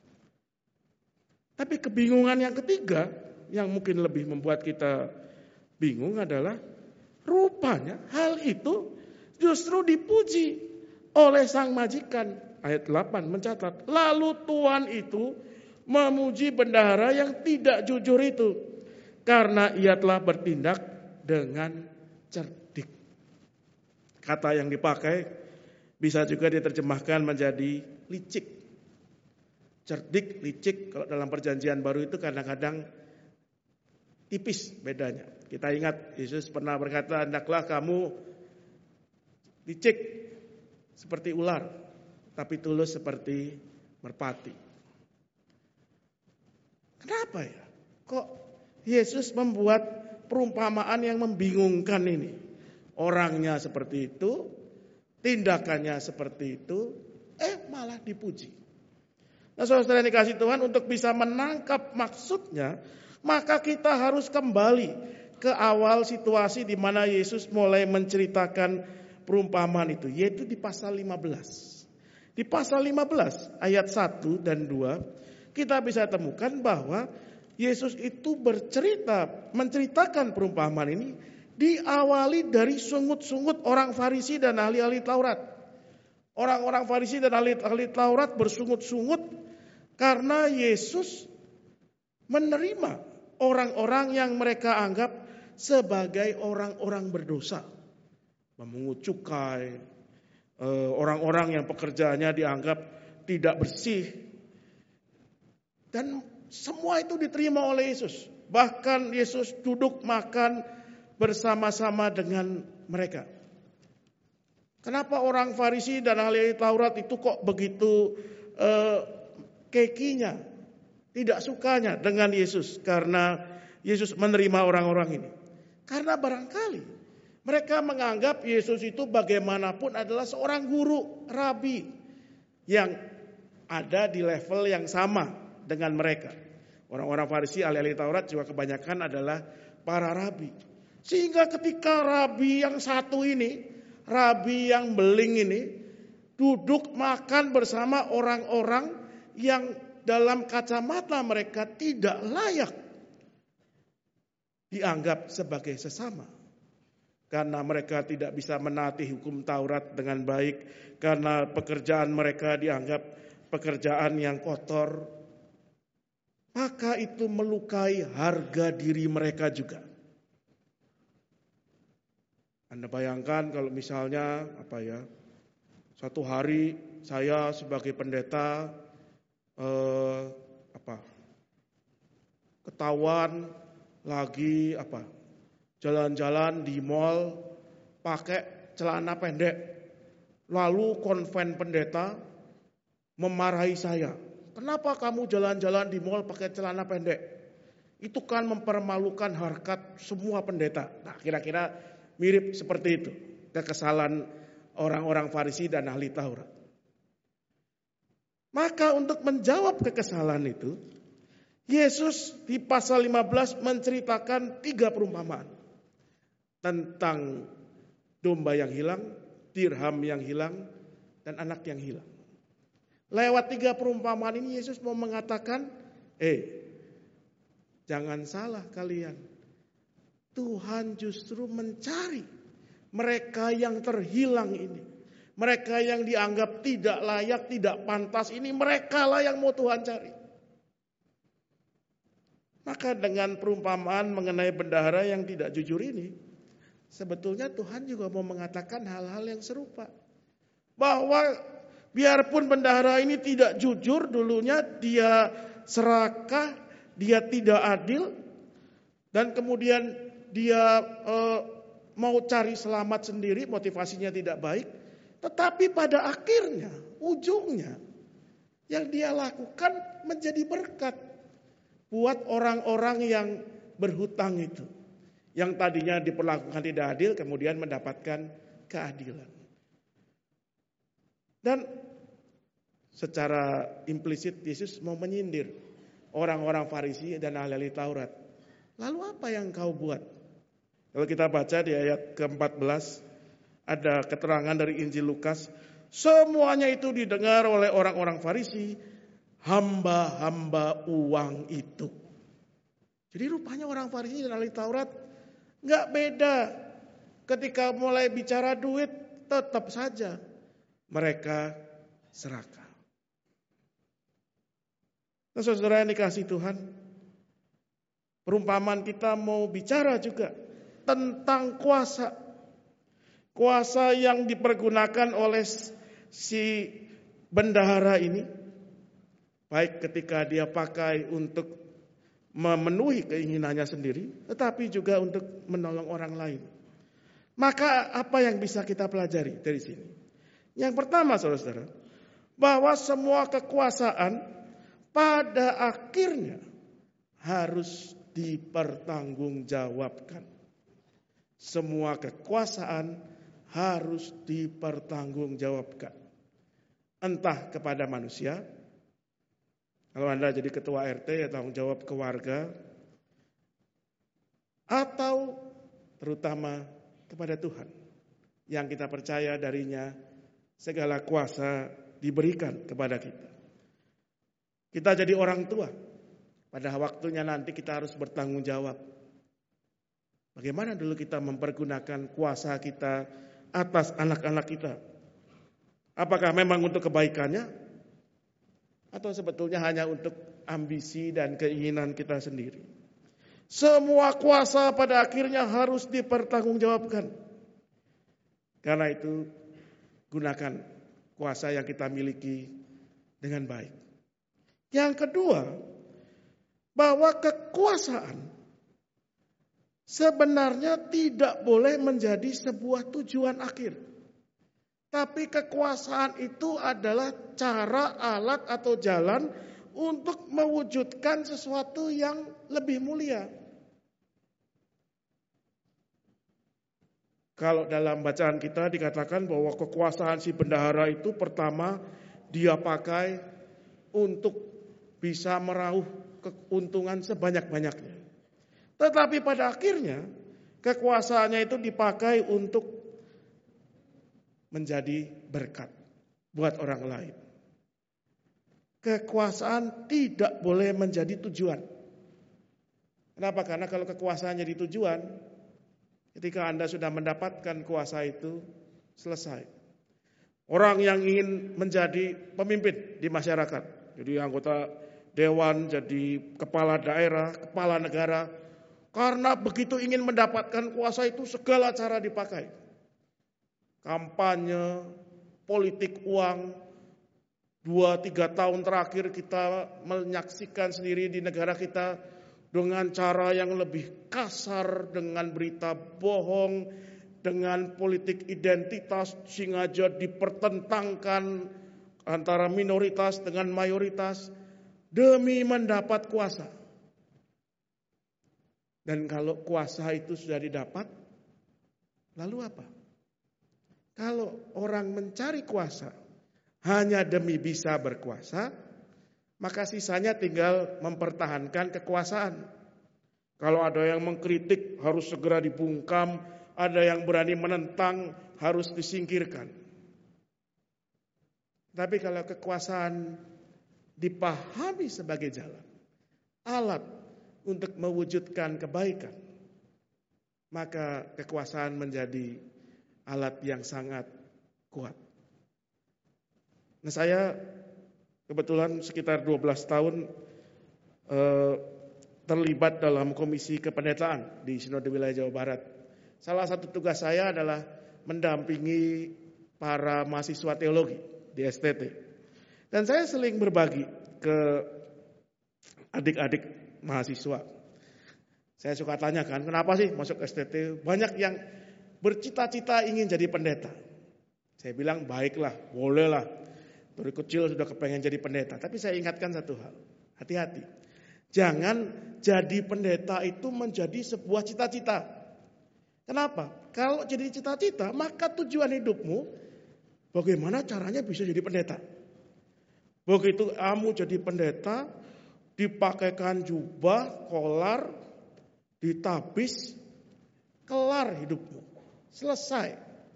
Tapi kebingungan yang ketiga yang mungkin lebih membuat kita bingung adalah rupanya hal itu justru dipuji oleh sang majikan. Ayat delapan mencatat, lalu tuan itu memuji bendahara yang tidak jujur itu karena ia telah bertindak dengan cerdik. Kata yang dipakai bisa juga diterjemahkan menjadi licik. Cerdik, licik kalau dalam perjanjian baru itu kadang-kadang tipis bedanya. Kita ingat Yesus pernah berkata, hendaklah kamu licik seperti ular, tapi tulus seperti merpati. Kenapa ya? Kok Yesus membuat perumpamaan yang membingungkan ini? Orangnya seperti itu, tindakannya seperti itu, eh malah dipuji. Nah saudara yang dikasih Tuhan, untuk bisa menangkap maksudnya, maka kita harus kembali ke awal situasi di mana Yesus mulai menceritakan perumpamaan itu, yaitu di pasal lima belas. Di pasal lima belas ayat satu dan dua kita bisa temukan bahwa Yesus itu bercerita, menceritakan perumpamaan ini diawali dari sungut-sungut orang Farisi dan ahli-ahli Taurat. Orang-orang Farisi dan ahli-ahli Taurat bersungut-sungut karena Yesus menerima orang-orang yang mereka anggap sebagai orang-orang berdosa. Memungut cukai, orang-orang yang pekerjaannya dianggap tidak bersih. Dan semua itu diterima oleh Yesus. Bahkan Yesus duduk makan bersama-sama dengan mereka. Kenapa orang Farisi dan ahli Taurat itu kok begitu uh, kekinya, tidak sukanya dengan Yesus karena Yesus menerima orang-orang ini? Karena barangkali mereka menganggap Yesus itu bagaimanapun adalah seorang guru, rabi yang ada di level yang sama dengan mereka. Orang-orang Farisi, ahli-ahli Taurat juga kebanyakan adalah para rabi. Sehingga ketika rabi yang satu ini, rabi yang beling ini, duduk makan bersama orang-orang yang dalam kacamata mereka tidak layak dianggap sebagai sesama. Karena mereka tidak bisa menaati hukum Taurat dengan baik, karena pekerjaan mereka dianggap pekerjaan yang kotor, maka itu melukai harga diri mereka juga. Anda bayangkan kalau misalnya apa ya, satu hari saya sebagai pendeta eh, apa ketahuan lagi apa jalan-jalan di mall pakai celana pendek, lalu konven pendeta memarahi saya. Kenapa kamu jalan-jalan di mall pakai celana pendek? Itu kan mempermalukan harkat semua pendeta. Nah, kira-kira mirip seperti itu kekesalan orang-orang Farisi dan ahli Taurat. Maka untuk menjawab kekesalan itu, Yesus di pasal lima belas menceritakan tiga perumpamaan. tentang domba yang hilang, dirham yang hilang, dan anak yang hilang. Lewat tiga perumpamaan ini Yesus mau mengatakan, eh jangan salah kalian. Tuhan justru mencari mereka yang terhilang ini. Mereka yang dianggap tidak layak, tidak pantas ini, mereka lah yang mau Tuhan cari. Maka dengan perumpamaan mengenai bendahara yang tidak jujur ini, sebetulnya Tuhan juga mau mengatakan hal-hal yang serupa. Bahwa biarpun bendahara ini tidak jujur, dulunya dia serakah, dia tidak adil, dan kemudian dia eh, mau cari selamat sendiri, motivasinya tidak baik. Tetapi pada akhirnya, ujungnya, yang dia lakukan menjadi berkat buat orang-orang yang berhutang itu. Yang tadinya diperlakukan tidak adil, kemudian mendapatkan keadilan. Dan secara implisit Yesus mau menyindir orang-orang Farisi dan ahli-ahli Taurat. Lalu apa yang kau buat? Kalau kita baca di ayat keempat belas, ada keterangan dari Injil Lukas. Semuanya itu didengar oleh orang-orang Farisi, hamba-hamba uang itu. Jadi rupanya orang Farisi dan ahli Taurat nggak beda. Ketika mulai bicara duit, tetap saja mereka serakah. Nah, saudara yang dikasihi Tuhan, perumpamaan kita mau bicara juga tentang kuasa. Kuasa yang dipergunakan oleh si bendahara ini, baik ketika dia pakai untuk memenuhi keinginannya sendiri, tetapi juga untuk menolong orang lain. Maka apa yang bisa kita pelajari dari sini? Yang pertama, saudara-saudara, bahwa semua kekuasaan pada akhirnya harus dipertanggungjawabkan. Semua kekuasaan harus dipertanggungjawabkan. Entah kepada manusia, kalau Anda jadi ketua R T ya tanggung jawab ke warga, atau terutama kepada Tuhan yang kita percaya darinya segala kuasa diberikan kepada kita. Kita jadi orang tua, pada waktunya nanti kita harus bertanggung jawab. Bagaimana dulu kita mempergunakan kuasa kita atas anak-anak kita? Apakah memang untuk kebaikannya? Atau sebetulnya hanya untuk ambisi dan keinginan kita sendiri? Semua kuasa pada akhirnya harus dipertanggungjawabkan. Karena itu, gunakan kuasa yang kita miliki dengan baik. Yang kedua, bahwa kekuasaan sebenarnya tidak boleh menjadi sebuah tujuan akhir. Tapi kekuasaan itu adalah cara, alat, atau jalan untuk mewujudkan sesuatu yang lebih mulia. Kalau dalam bacaan kita dikatakan bahwa kekuasaan si bendahara itu pertama dia pakai untuk bisa meraup keuntungan sebanyak-banyaknya. Tetapi pada akhirnya kekuasaannya itu dipakai untuk menjadi berkat buat orang lain. Kekuasaan tidak boleh menjadi tujuan. Kenapa? Karena kalau kekuasaan jadi tujuan, ketika Anda sudah mendapatkan kuasa itu, selesai. Orang yang ingin menjadi pemimpin di masyarakat, jadi anggota dewan, jadi kepala daerah, kepala negara, karena begitu ingin mendapatkan kuasa itu segala cara dipakai. Kampanye, politik uang, dua tiga tahun terakhir kita menyaksikan sendiri di negara kita dengan cara yang lebih kasar, dengan berita bohong, dengan politik identitas, sengaja dipertentangkan antara minoritas dengan mayoritas demi mendapat kuasa. Dan kalau kuasa itu sudah didapat, lalu apa? Kalau orang mencari kuasa hanya demi bisa berkuasa, maka sisanya tinggal mempertahankan kekuasaan. Kalau ada yang mengkritik harus segera dibungkam, ada yang berani menentang harus disingkirkan. Tapi kalau kekuasaan dipahami sebagai jalan, alat untuk mewujudkan kebaikan, maka kekuasaan menjadi alat yang sangat kuat. Nah, saya kebetulan sekitar dua belas tahun eh, terlibat dalam komisi kependetaan di Sinode Wilayah Jawa Barat. Salah satu tugas saya adalah mendampingi para mahasiswa teologi di S T T. Dan saya sering berbagi ke adik-adik mahasiswa. Saya suka tanyakan, kenapa sih masuk S T T? Banyak yang bercita-cita ingin jadi pendeta. Saya bilang, baiklah, bolehlah. Dari kecil sudah kepengen jadi pendeta. Tapi saya ingatkan satu hal, hati-hati. Jangan jadi pendeta itu menjadi sebuah cita-cita. Kenapa? Kalau jadi cita-cita, maka tujuan hidupmu, bagaimana caranya bisa jadi pendeta. Begitu kamu jadi pendeta, dipakaikan jubah, kolar, ditabis, kelar hidupmu. Selesai.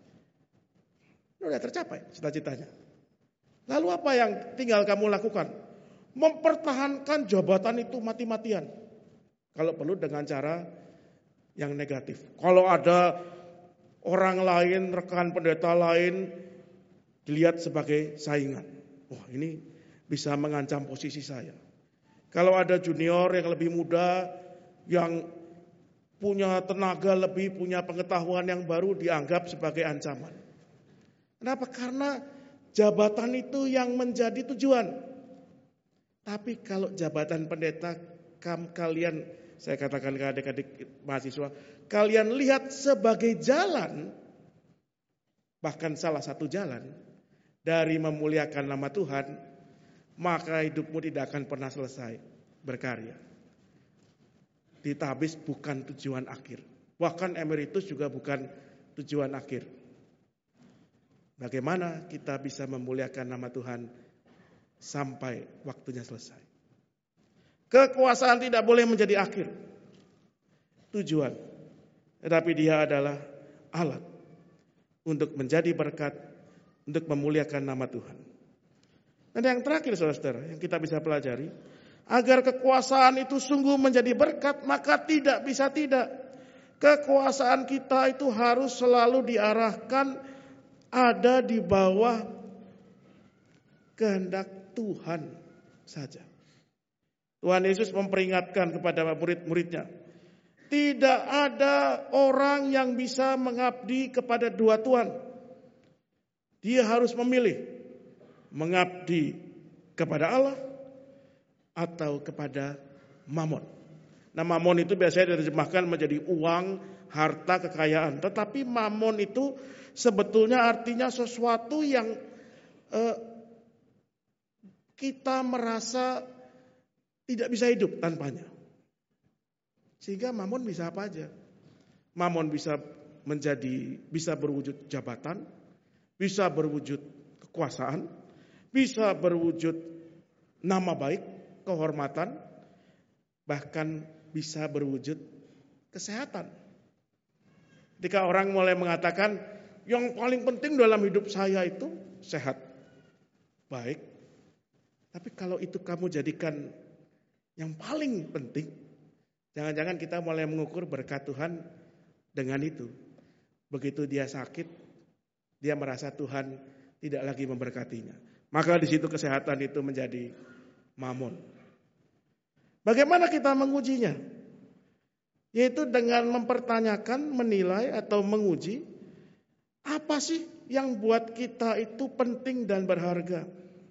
Ini udah tercapai cita-citanya. Lalu apa yang tinggal kamu lakukan? Mempertahankan jabatan itu mati-matian. Kalau perlu dengan cara yang negatif. Kalau ada orang lain, rekan pendeta lain, dilihat sebagai saingan. Wah, ini bisa mengancam posisi saya. Kalau ada junior yang lebih muda, yang punya tenaga lebih, punya pengetahuan yang baru, dianggap sebagai ancaman. Kenapa? Karena jabatan itu yang menjadi tujuan. Tapi kalau jabatan pendeta, kalian, saya katakan ke adik-adik mahasiswa, kalian lihat sebagai jalan, bahkan salah satu jalan, dari memuliakan nama Tuhan, maka hidupmu tidak akan pernah selesai berkarya. Ditabis bukan tujuan akhir. Bahkan emeritus juga bukan tujuan akhir. Bagaimana kita bisa memuliakan nama Tuhan sampai waktunya selesai. Kekuasaan tidak boleh menjadi akhir tujuan, tetapi dia adalah alat untuk menjadi berkat, untuk memuliakan nama Tuhan. Dan yang terakhir saudara-saudara, yang kita bisa pelajari, agar kekuasaan itu sungguh menjadi berkat, maka tidak bisa tidak. Kekuasaan kita itu harus selalu diarahkan ada di bawah kehendak Tuhan saja. Tuhan Yesus memperingatkan kepada murid-muridnya, tidak ada orang yang bisa mengabdi kepada dua Tuhan. Dia harus memilih mengabdi kepada Allah atau kepada mamon. Nah, mamon itu biasanya diterjemahkan menjadi uang, harta, kekayaan. Tetapi mamon itu sebetulnya artinya sesuatu yang eh, kita merasa tidak bisa hidup tanpanya. Sehingga mamon bisa apa aja. Mamon bisa menjadi, bisa berwujud jabatan, bisa berwujud kekuasaan, bisa berwujud nama baik, kehormatan, bahkan bisa berwujud kesehatan. Ketika orang mulai mengatakan, yang paling penting dalam hidup saya itu sehat, baik. Tapi kalau itu kamu jadikan yang paling penting, jangan-jangan kita mulai mengukur berkat Tuhan dengan itu. Begitu dia sakit, dia merasa Tuhan tidak lagi memberkatinya. Maka di situ kesehatan itu menjadi mamon. Bagaimana kita mengujinya? Yaitu dengan mempertanyakan, menilai atau menguji, apa sih yang buat kita itu penting dan berharga?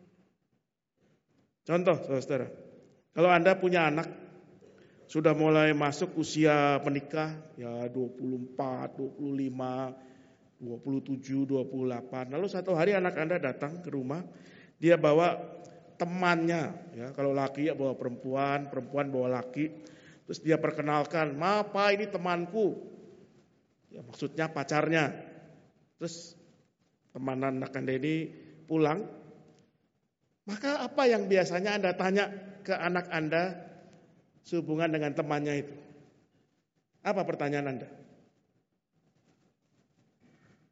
Contoh, saudara, kalau Anda punya anak, sudah mulai masuk usia menikah, ya dua puluh empat, dua puluh lima, dua puluh tujuh, dua puluh delapan. Lalu satu hari anak Anda datang ke rumah, dia bawa temannya, ya kalau laki ya bawa perempuan, perempuan bawa laki, terus dia perkenalkan, "Ma, Pak, ini temanku." Ya maksudnya pacarnya. Terus teman anak Anda ini pulang, maka apa yang biasanya Anda tanya ke anak Anda sehubungan dengan temannya itu? Apa pertanyaan Anda?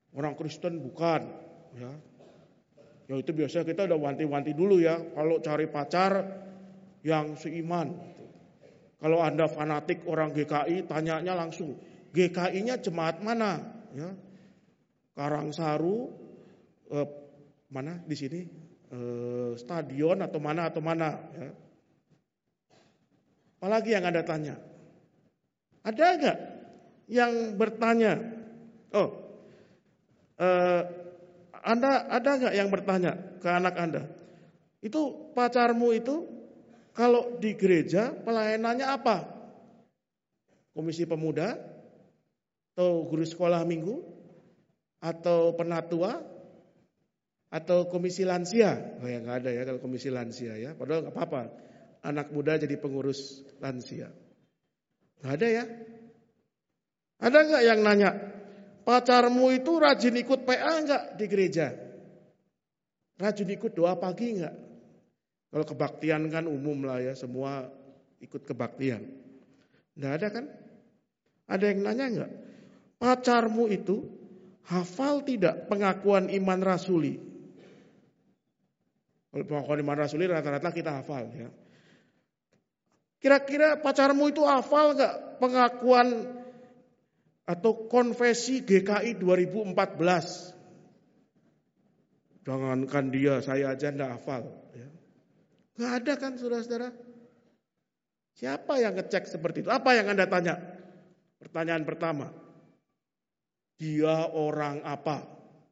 orang Kristen bukan, ya. Ya itu biasanya kita udah wanti-wanti dulu ya, kalau cari pacar yang seiman. Kalau Anda fanatik orang G K I, tanyanya langsung, G K I-nya jemaat mana? Ya. Karangsaru, eh, mana di sini? Eh, stadion atau mana atau mana? Ya. Apalagi yang Anda tanya? Ada nggak yang bertanya? Oh, eh, Anda ada nggak yang bertanya ke anak Anda? Itu pacarmu itu kalau di gereja pelayanannya apa? Komisi pemuda? Atau guru sekolah minggu? Atau penatua? Atau komisi lansia? Oh ya nggak ada ya kalau komisi lansia ya. Padahal nggak apa-apa. Anak muda jadi pengurus lansia. Nggak ada ya. Ada nggak yang nanya? Pacarmu itu rajin ikut P A nggak di gereja? Rajin ikut doa pagi nggak? Kalau kebaktian kan umum lah ya, semua ikut kebaktian. Nggak ada kan? Ada yang nanya nggak? Pacarmu itu hafal tidak pengakuan iman rasuli? Kalau pengakuan iman rasuli rata-rata kita hafal ya. Kira-kira pacarmu itu hafal nggak pengakuan atau konfesi G K I dua ribu empat belas? Jangankan dia, saya aja nggak hafal. Ya. Nggak ada kan saudara-saudara? Siapa yang ngecek seperti itu? Apa yang Anda tanya? Pertanyaan pertama. Dia orang apa?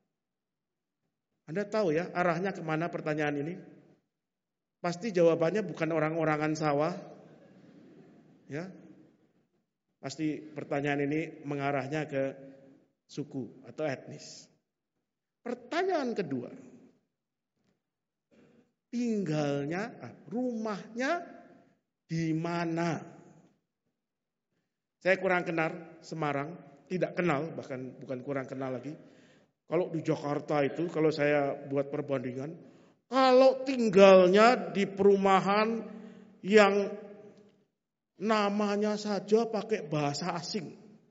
Anda tahu ya arahnya kemana pertanyaan ini? Pasti jawabannya bukan orang-orangan sawah. Ya, pasti pertanyaan ini mengarahnya ke suku atau etnis. Pertanyaan kedua, tinggalnya, rumahnya di mana? Saya kurang kenal Semarang, tidak kenal, bahkan bukan kurang kenal lagi. Kalau di Jakarta itu, kalau saya buat perbandingan, kalau tinggalnya di perumahan yang namanya saja pakai bahasa asing.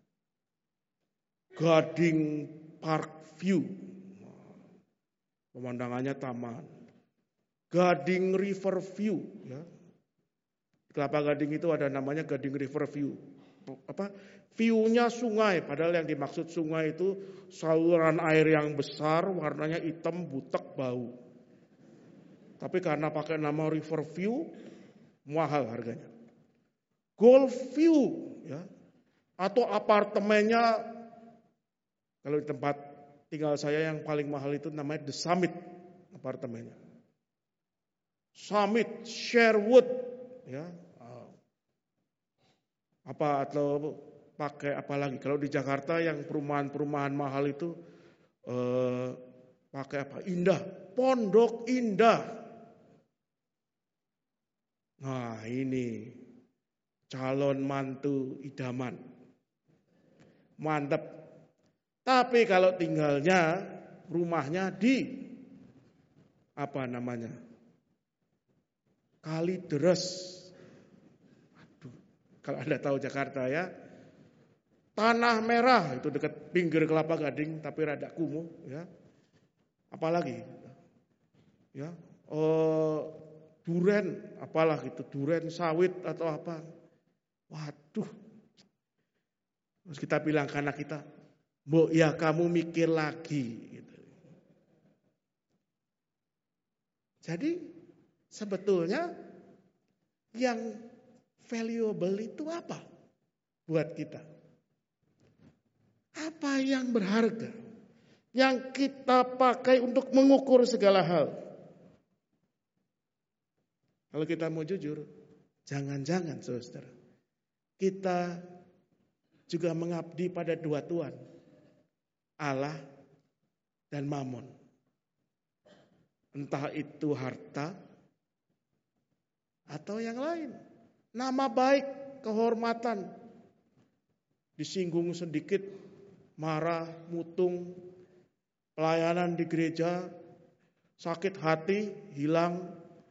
Gading Park View. Pemandangannya taman. Gading River View. Ya. Kelapa Gading itu ada namanya Gading River View. Apa? View-nya sungai. Padahal yang dimaksud sungai itu saluran air yang besar, warnanya hitam, butek, bau. Tapi karena pakai nama River View, mahal harganya. Golf View, ya, atau apartemennya, kalau di tempat tinggal saya yang paling mahal itu namanya The Summit apartemennya. Summit, Sherwood, ya, apa atau pakai apa lagi? Kalau di Jakarta yang perumahan-perumahan mahal itu eh, pakai apa? Indah, Pondok Indah. Nah ini. Calon mantu idaman. Mantap. Tapi kalau tinggalnya, rumahnya di apa namanya? Kalideres. Aduh, kalau Anda tahu Jakarta ya. Tanah Merah, itu dekat pinggir Kelapa Gading, tapi rada kumuh ya. Apalagi? Ya, oh, duren, apalah gitu, duren sawit atau apa. Waduh, terus kita bilang ke anak kita, Mbok ya kamu mikir lagi. Gitu. Jadi sebetulnya yang valuable itu apa buat kita? Apa yang berharga? Yang kita pakai untuk mengukur segala hal. Kalau kita mau jujur, jangan-jangan saudara. Kita juga mengabdi pada dua Tuhan, Allah dan Mammon. Entah itu harta atau yang lain. Nama baik, kehormatan. Disinggung sedikit, marah, mutung, pelayanan di gereja, sakit hati, hilang.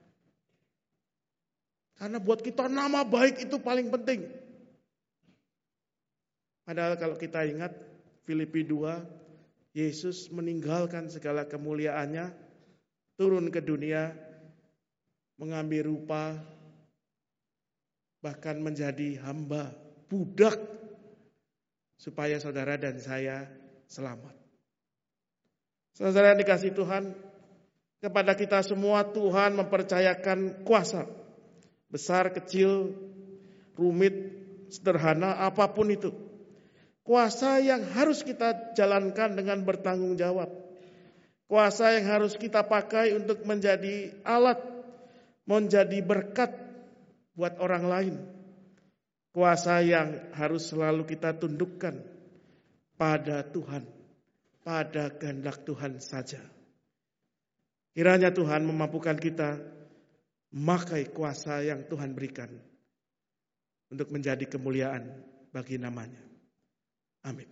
Karena buat kita nama baik itu paling penting. Padahal kalau kita ingat Filipi dua, Yesus meninggalkan segala kemuliaannya, turun ke dunia, mengambil rupa, bahkan menjadi hamba, budak, supaya saudara dan saya selamat. Saudara yang dikasihi Tuhan, kepada kita semua Tuhan mempercayakan kuasa, besar, kecil, rumit, sederhana, apapun itu. Kuasa yang harus kita jalankan dengan bertanggung jawab. Kuasa yang harus kita pakai untuk menjadi alat, menjadi berkat buat orang lain. Kuasa yang harus selalu kita tundukkan pada Tuhan, pada kehendak Tuhan saja. Kiranya Tuhan memampukan kita memakai kuasa yang Tuhan berikan untuk menjadi kemuliaan bagi namanya. Amin.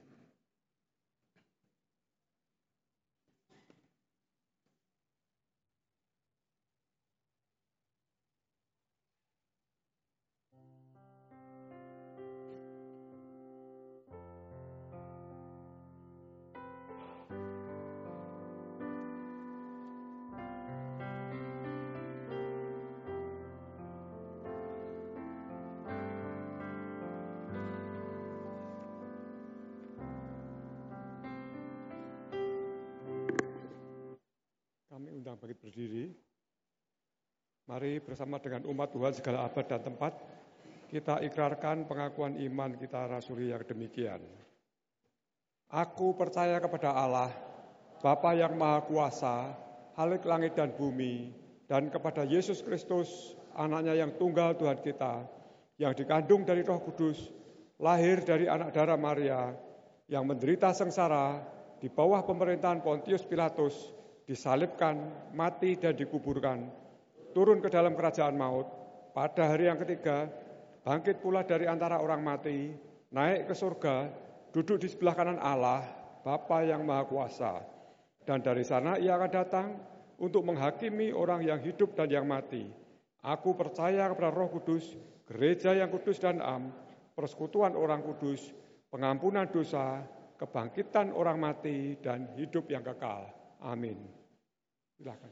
Kami undang bangkit berdiri. Mari bersama dengan umat Tuhan segala abad dan tempat, kita ikrarkan pengakuan iman kita rasuli yang demikian. Aku percaya kepada Allah, Bapa yang Maha Kuasa, Khalik langit dan bumi, dan kepada Yesus Kristus, anaknya yang tunggal Tuhan kita, yang dikandung dari Roh Kudus, lahir dari anak darah Maria, yang menderita sengsara di bawah pemerintahan Pontius Pilatus, disalibkan, mati dan dikuburkan, turun ke dalam kerajaan maut, pada hari yang ketiga, bangkit pula dari antara orang mati, naik ke surga, duduk di sebelah kanan Allah, Bapa yang Maha Kuasa. Dan dari sana ia akan datang untuk menghakimi orang yang hidup dan yang mati. Aku percaya kepada Roh Kudus, gereja yang kudus dan am, persekutuan orang kudus, pengampunan dosa, kebangkitan orang mati, dan hidup yang kekal. Amin. Silakan.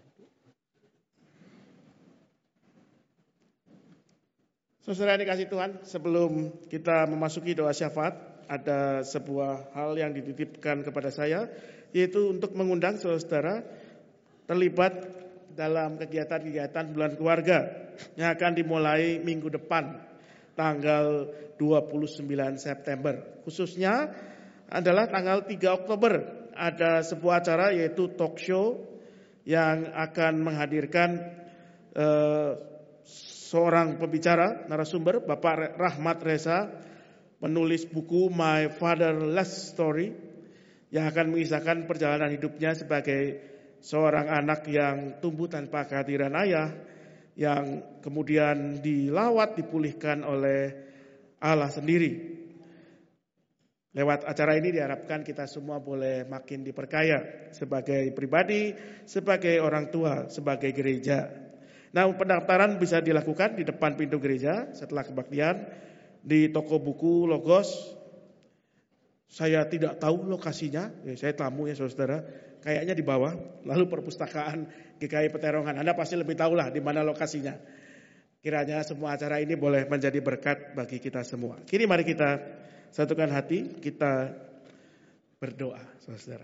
Saudara yang dikasihi Tuhan, sebelum kita memasuki doa syafaat, ada sebuah hal yang dititipkan kepada saya, yaitu untuk mengundang saudara terlibat dalam kegiatan-kegiatan bulan keluarga yang akan dimulai minggu depan, tanggal dua puluh sembilan September. Khususnya adalah tanggal tiga Oktober. Ada sebuah acara yaitu talk show yang akan menghadirkan eh, seorang pembicara, narasumber, Bapak Rahmat Reza, penulis buku My Fatherless Story, yang akan mengisahkan perjalanan hidupnya sebagai seorang anak yang tumbuh tanpa kehadiran ayah, yang kemudian dilawat, dipulihkan oleh Allah sendiri. Lewat acara ini diharapkan kita semua boleh makin diperkaya sebagai pribadi, sebagai orang tua, sebagai gereja. Nah, pendaftaran bisa dilakukan di depan pintu gereja setelah kebaktian, di toko buku Logos. Saya tidak tahu lokasinya, ya, saya tamu ya saudara, kayaknya di bawah. Lalu perpustakaan G K I Peterongan, Anda pasti lebih tahu lah di mana lokasinya. Kiranya semua acara ini boleh menjadi berkat bagi kita semua. Kini mari kita satukan hati, kita berdoa, saudara.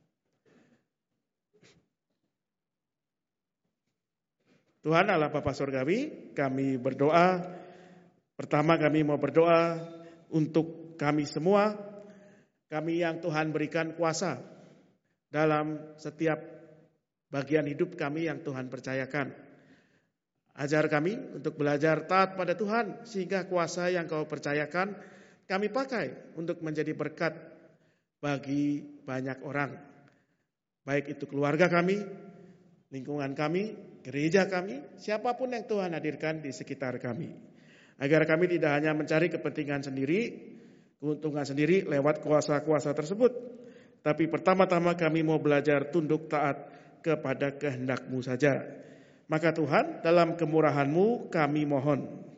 Tuhan Allah Bapa Surgawi, kami berdoa. Pertama kami mau berdoa untuk kami semua, kami yang Tuhan berikan kuasa dalam setiap bagian hidup kami yang Tuhan percayakan. Ajar kami untuk belajar taat pada Tuhan, sehingga kuasa yang Kau percayakan kami pakai untuk menjadi berkat bagi banyak orang. Baik itu keluarga kami, lingkungan kami, gereja kami, siapapun yang Tuhan hadirkan di sekitar kami. Agar kami tidak hanya mencari kepentingan sendiri, keuntungan sendiri lewat kuasa-kuasa tersebut. Tapi pertama-tama kami mau belajar tunduk taat kepada kehendak-Mu saja. Maka Tuhan, dalam kemurahan-Mu kami mohon.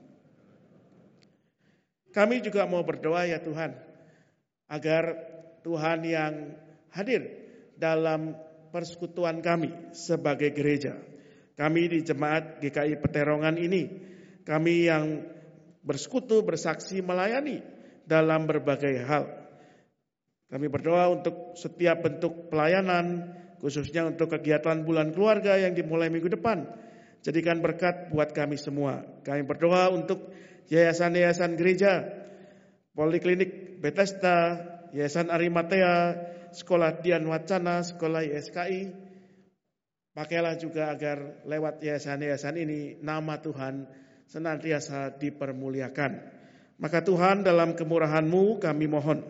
Kami juga mau berdoa ya Tuhan, agar Tuhan yang hadir dalam persekutuan kami sebagai gereja. Kami di Jemaat G K I Peterongan ini, kami yang bersekutu, bersaksi, melayani dalam berbagai hal. Kami berdoa untuk setiap bentuk pelayanan, khususnya untuk kegiatan bulan keluarga yang dimulai minggu depan. Jadikan berkat buat kami semua. Kami berdoa untuk yayasan-yayasan gereja, Poliklinik Bethesda, Yayasan Arimatea, Sekolah Dian Wacana, Sekolah Y S K I. Pakailah juga agar lewat yayasan-yayasan ini nama Tuhan senantiasa dipermuliakan. Maka Tuhan dalam kemurahan-Mu kami mohon.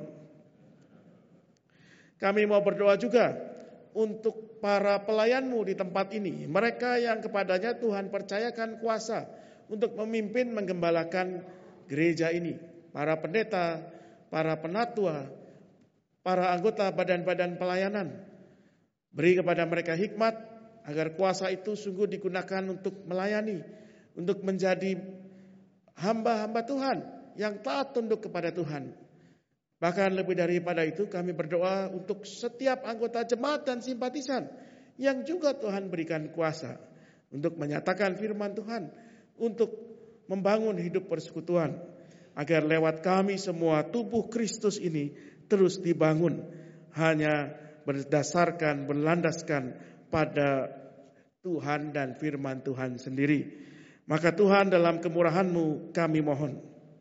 Kami mau berdoa juga untuk para pelayan-Mu di tempat ini. Mereka yang kepadanya Tuhan percayakan kuasa untuk memimpin menggembalakan gereja ini. Para pendeta, para penatua, para anggota badan-badan pelayanan. Beri kepada mereka hikmat agar kuasa itu sungguh digunakan untuk melayani, untuk menjadi hamba-hamba Tuhan yang taat tunduk kepada Tuhan. Bahkan lebih daripada itu kami berdoa untuk setiap anggota jemaat dan simpatisan yang juga Tuhan berikan kuasa untuk menyatakan firman Tuhan, untuk membangun hidup persekutuan, agar lewat kami semua tubuh Kristus ini terus dibangun hanya berdasarkan, berlandaskan pada Tuhan dan firman Tuhan sendiri. Maka Tuhan dalam kemurahan-Mu kami mohon.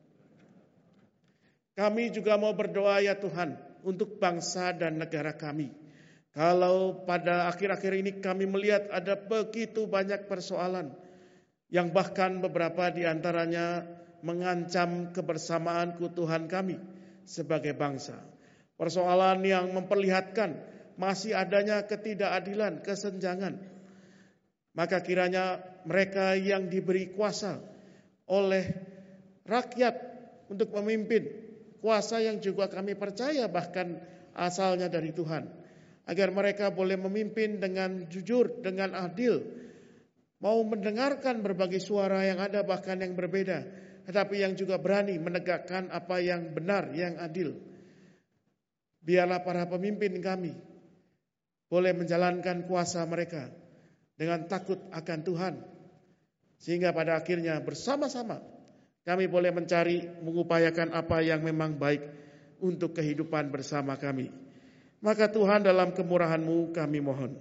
Kami juga mau berdoa ya Tuhan untuk bangsa dan negara kami. Kalau pada akhir-akhir ini kami melihat ada begitu banyak persoalan yang bahkan beberapa di antaranya mengancam kebersamaan keutuhan kami sebagai bangsa. Persoalan yang memperlihatkan masih adanya ketidakadilan, kesenjangan. Maka kiranya mereka yang diberi kuasa oleh rakyat untuk memimpin, kuasa yang juga kami percaya bahkan asalnya dari Tuhan, agar mereka boleh memimpin dengan jujur, dengan adil, mau mendengarkan berbagai suara yang ada bahkan yang berbeda, tetapi yang juga berani menegakkan apa yang benar, yang adil. Biarlah para pemimpin kami boleh menjalankan kuasa mereka dengan takut akan Tuhan, sehingga pada akhirnya bersama-sama kami boleh mencari, mengupayakan apa yang memang baik untuk kehidupan bersama kami. Maka Tuhan dalam kemurahan-Mu kami mohon.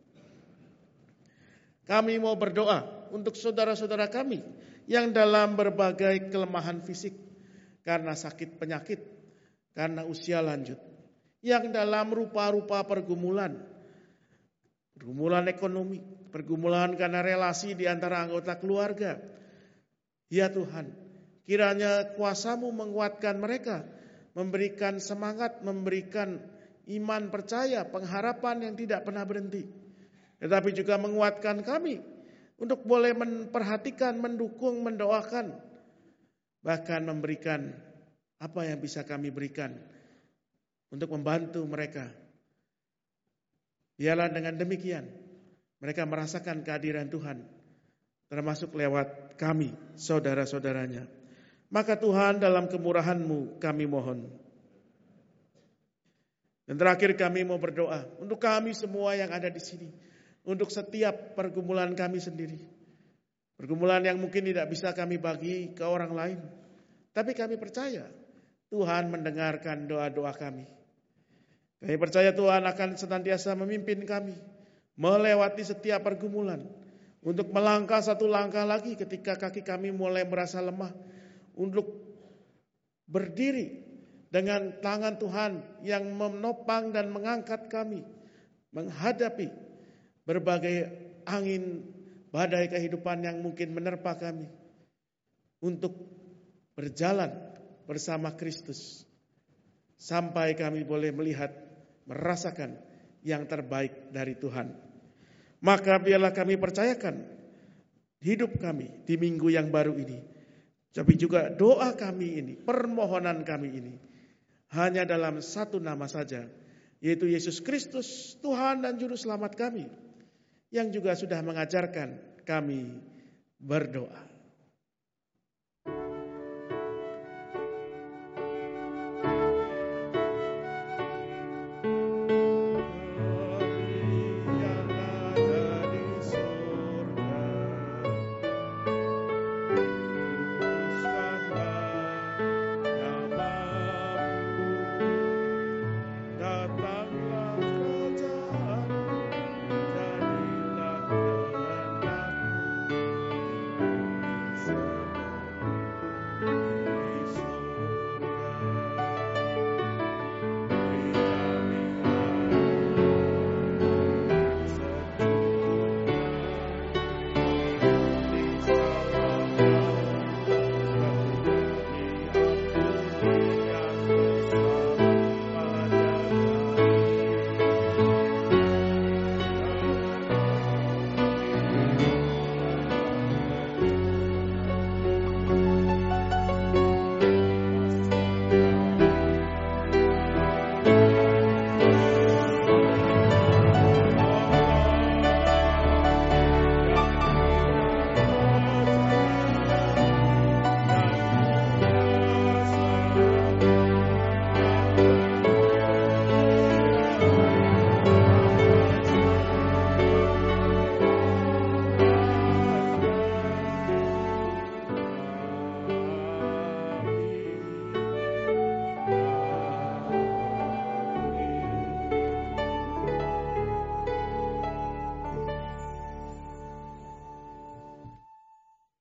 Kami mau berdoa untuk saudara-saudara kami yang dalam berbagai kelemahan fisik karena sakit penyakit, karena usia lanjut, yang dalam rupa-rupa pergumulan, pergumulan ekonomi, pergumulan karena relasi di antara anggota keluarga. Ya Tuhan, kiranya kuasa-Mu menguatkan mereka, memberikan semangat, memberikan iman, percaya, pengharapan yang tidak pernah berhenti. Tetapi juga menguatkan kami untuk boleh memperhatikan, mendukung, mendoakan, bahkan memberikan apa yang bisa kami berikan untuk membantu mereka. Biarlah dengan demikian mereka merasakan kehadiran Tuhan, termasuk lewat kami, saudara-saudaranya. Maka Tuhan dalam kemurahan-Mu kami mohon. Dan terakhir kami mau berdoa untuk kami semua yang ada di sini, untuk setiap pergumulan kami sendiri. Pergumulan yang mungkin tidak bisa kami bagi ke orang lain, tapi kami percaya Tuhan mendengarkan doa-doa kami. Kami percaya Tuhan akan senantiasa memimpin kami melewati setiap pergumulan, untuk melangkah satu langkah lagi ketika kaki kami mulai merasa lemah, untuk berdiri dengan tangan Tuhan yang menopang dan mengangkat kami menghadapi berbagai angin badai kehidupan yang mungkin menerpa kami, untuk berjalan bersama Kristus sampai kami boleh melihat, merasakan yang terbaik dari Tuhan. Maka biarlah kami percayakan hidup kami di minggu yang baru ini, tapi juga doa kami ini, permohonan kami ini hanya dalam satu nama saja, yaitu Yesus Kristus, Tuhan dan Juru Selamat kami, yang juga sudah mengajarkan kami berdoa.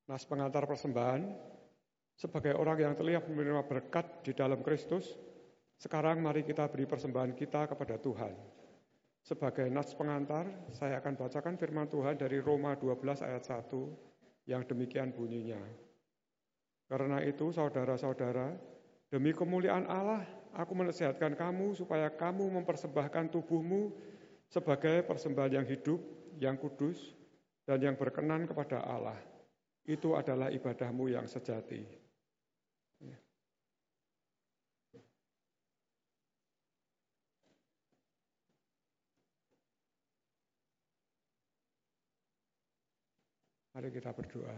nas pengantar persembahan, sebagai orang yang telah menerima berkat di dalam Kristus, sekarang mari kita beri persembahan kita kepada Tuhan. Sebagai nas pengantar, saya akan bacakan firman Tuhan dari Roma dua belas ayat satu yang demikian bunyinya. Karena itu saudara-saudara, demi kemuliaan Allah, aku menasihatkan kamu supaya kamu mempersembahkan tubuhmu sebagai persembahan yang hidup, yang kudus, dan yang berkenan kepada Allah. Itu adalah ibadahmu yang sejati. Mari kita berdoa.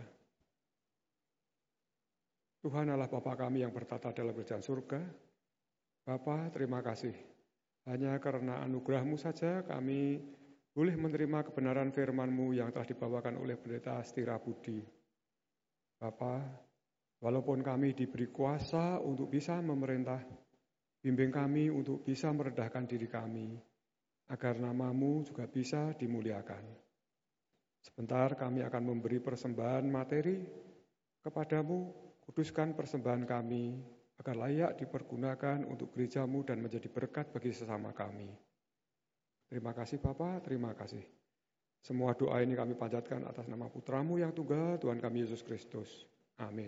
Tuhan Allah Bapa kami yang bertata dalam kerajaan surga. Bapa, terima kasih. Hanya karena anugerah-Mu saja kami boleh menerima kebenaran firman-Mu yang telah dibawakan oleh Pendeta Astira Budi. Bapa, walaupun kami diberi kuasa untuk bisa memerintah, bimbing kami untuk bisa merendahkan diri kami, agar nama-Mu juga bisa dimuliakan. Sebentar kami akan memberi persembahan materi kepadamu, kuduskan persembahan kami, agar layak dipergunakan untuk gereja-Mu dan menjadi berkat bagi sesama kami. Terima kasih Bapa, terima kasih. Semua doa ini kami panjatkan atas nama Putra-Mu yang tunggal, Tuhan kami Yesus Kristus. Amin.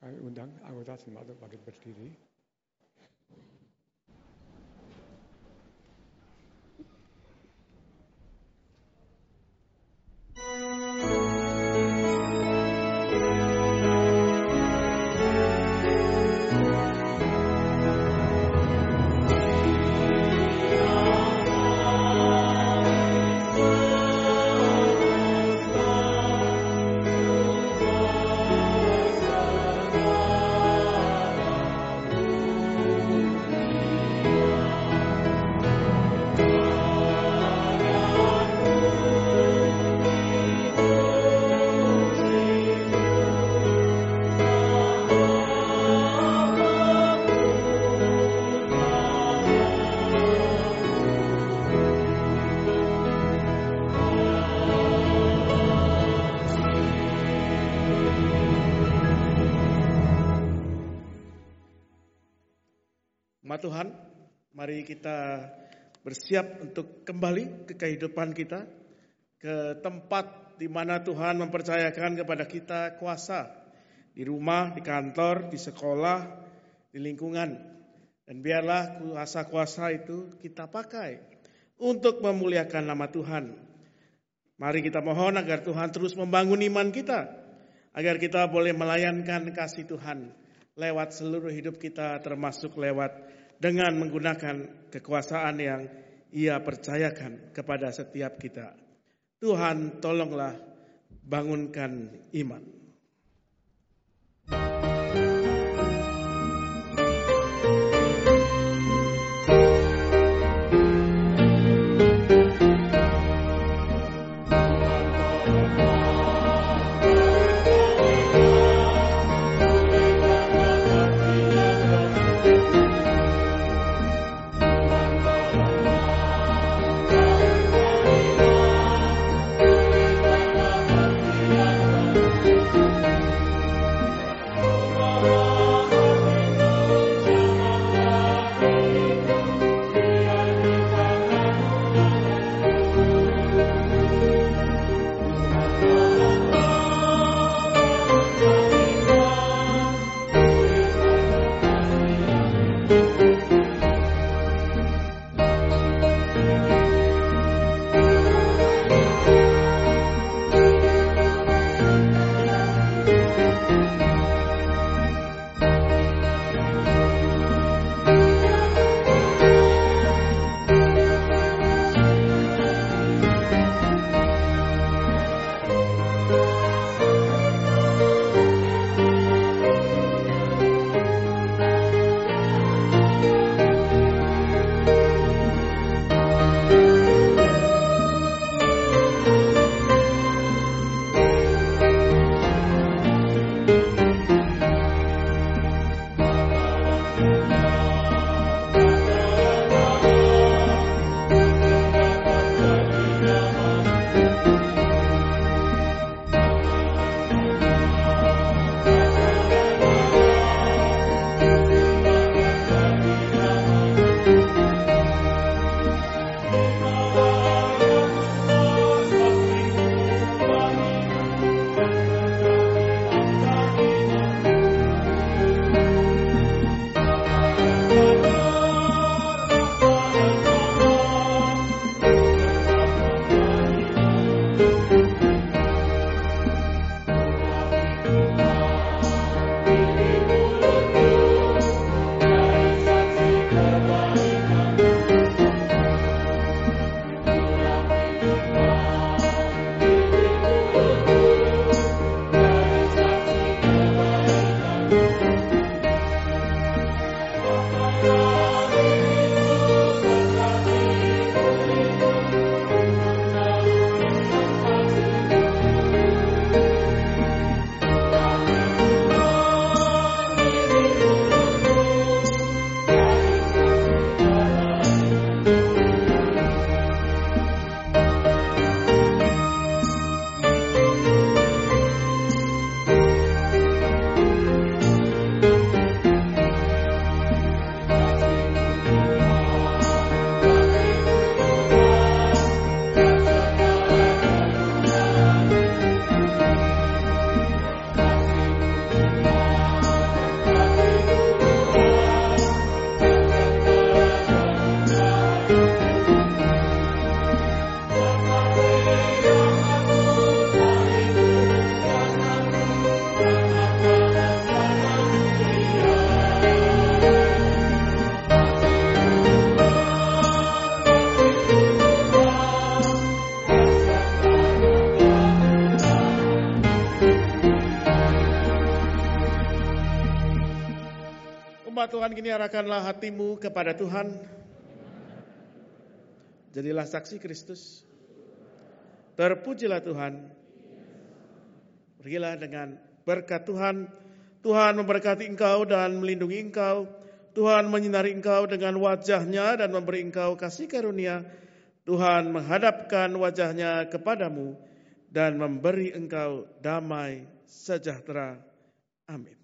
Kami undang anggota jemaat untuk bangkit berdiri. Tuhan, mari kita bersiap untuk kembali ke kehidupan kita, ke tempat di mana Tuhan mempercayakan kepada kita kuasa, di rumah, di kantor, di sekolah, di lingkungan. Dan biarlah kuasa-kuasa itu kita pakai untuk memuliakan nama Tuhan. Mari kita mohon agar Tuhan terus membangun iman kita, agar kita boleh melayankan kasih Tuhan lewat seluruh hidup kita, termasuk lewat dengan menggunakan kekuasaan yang Ia percayakan kepada setiap kita. Tuhan, tolonglah bangunkan iman. Thank you. Tuhan, kini arahkanlah hatimu kepada Tuhan. Jadilah saksi Kristus. Terpujilah Tuhan. Pergilah dengan berkat Tuhan. Tuhan memberkati engkau dan melindungi engkau. Tuhan menyinari engkau dengan wajah-Nya dan memberi engkau kasih karunia. Tuhan menghadapkan wajah-Nya kepadamu dan memberi engkau damai sejahtera. Amin.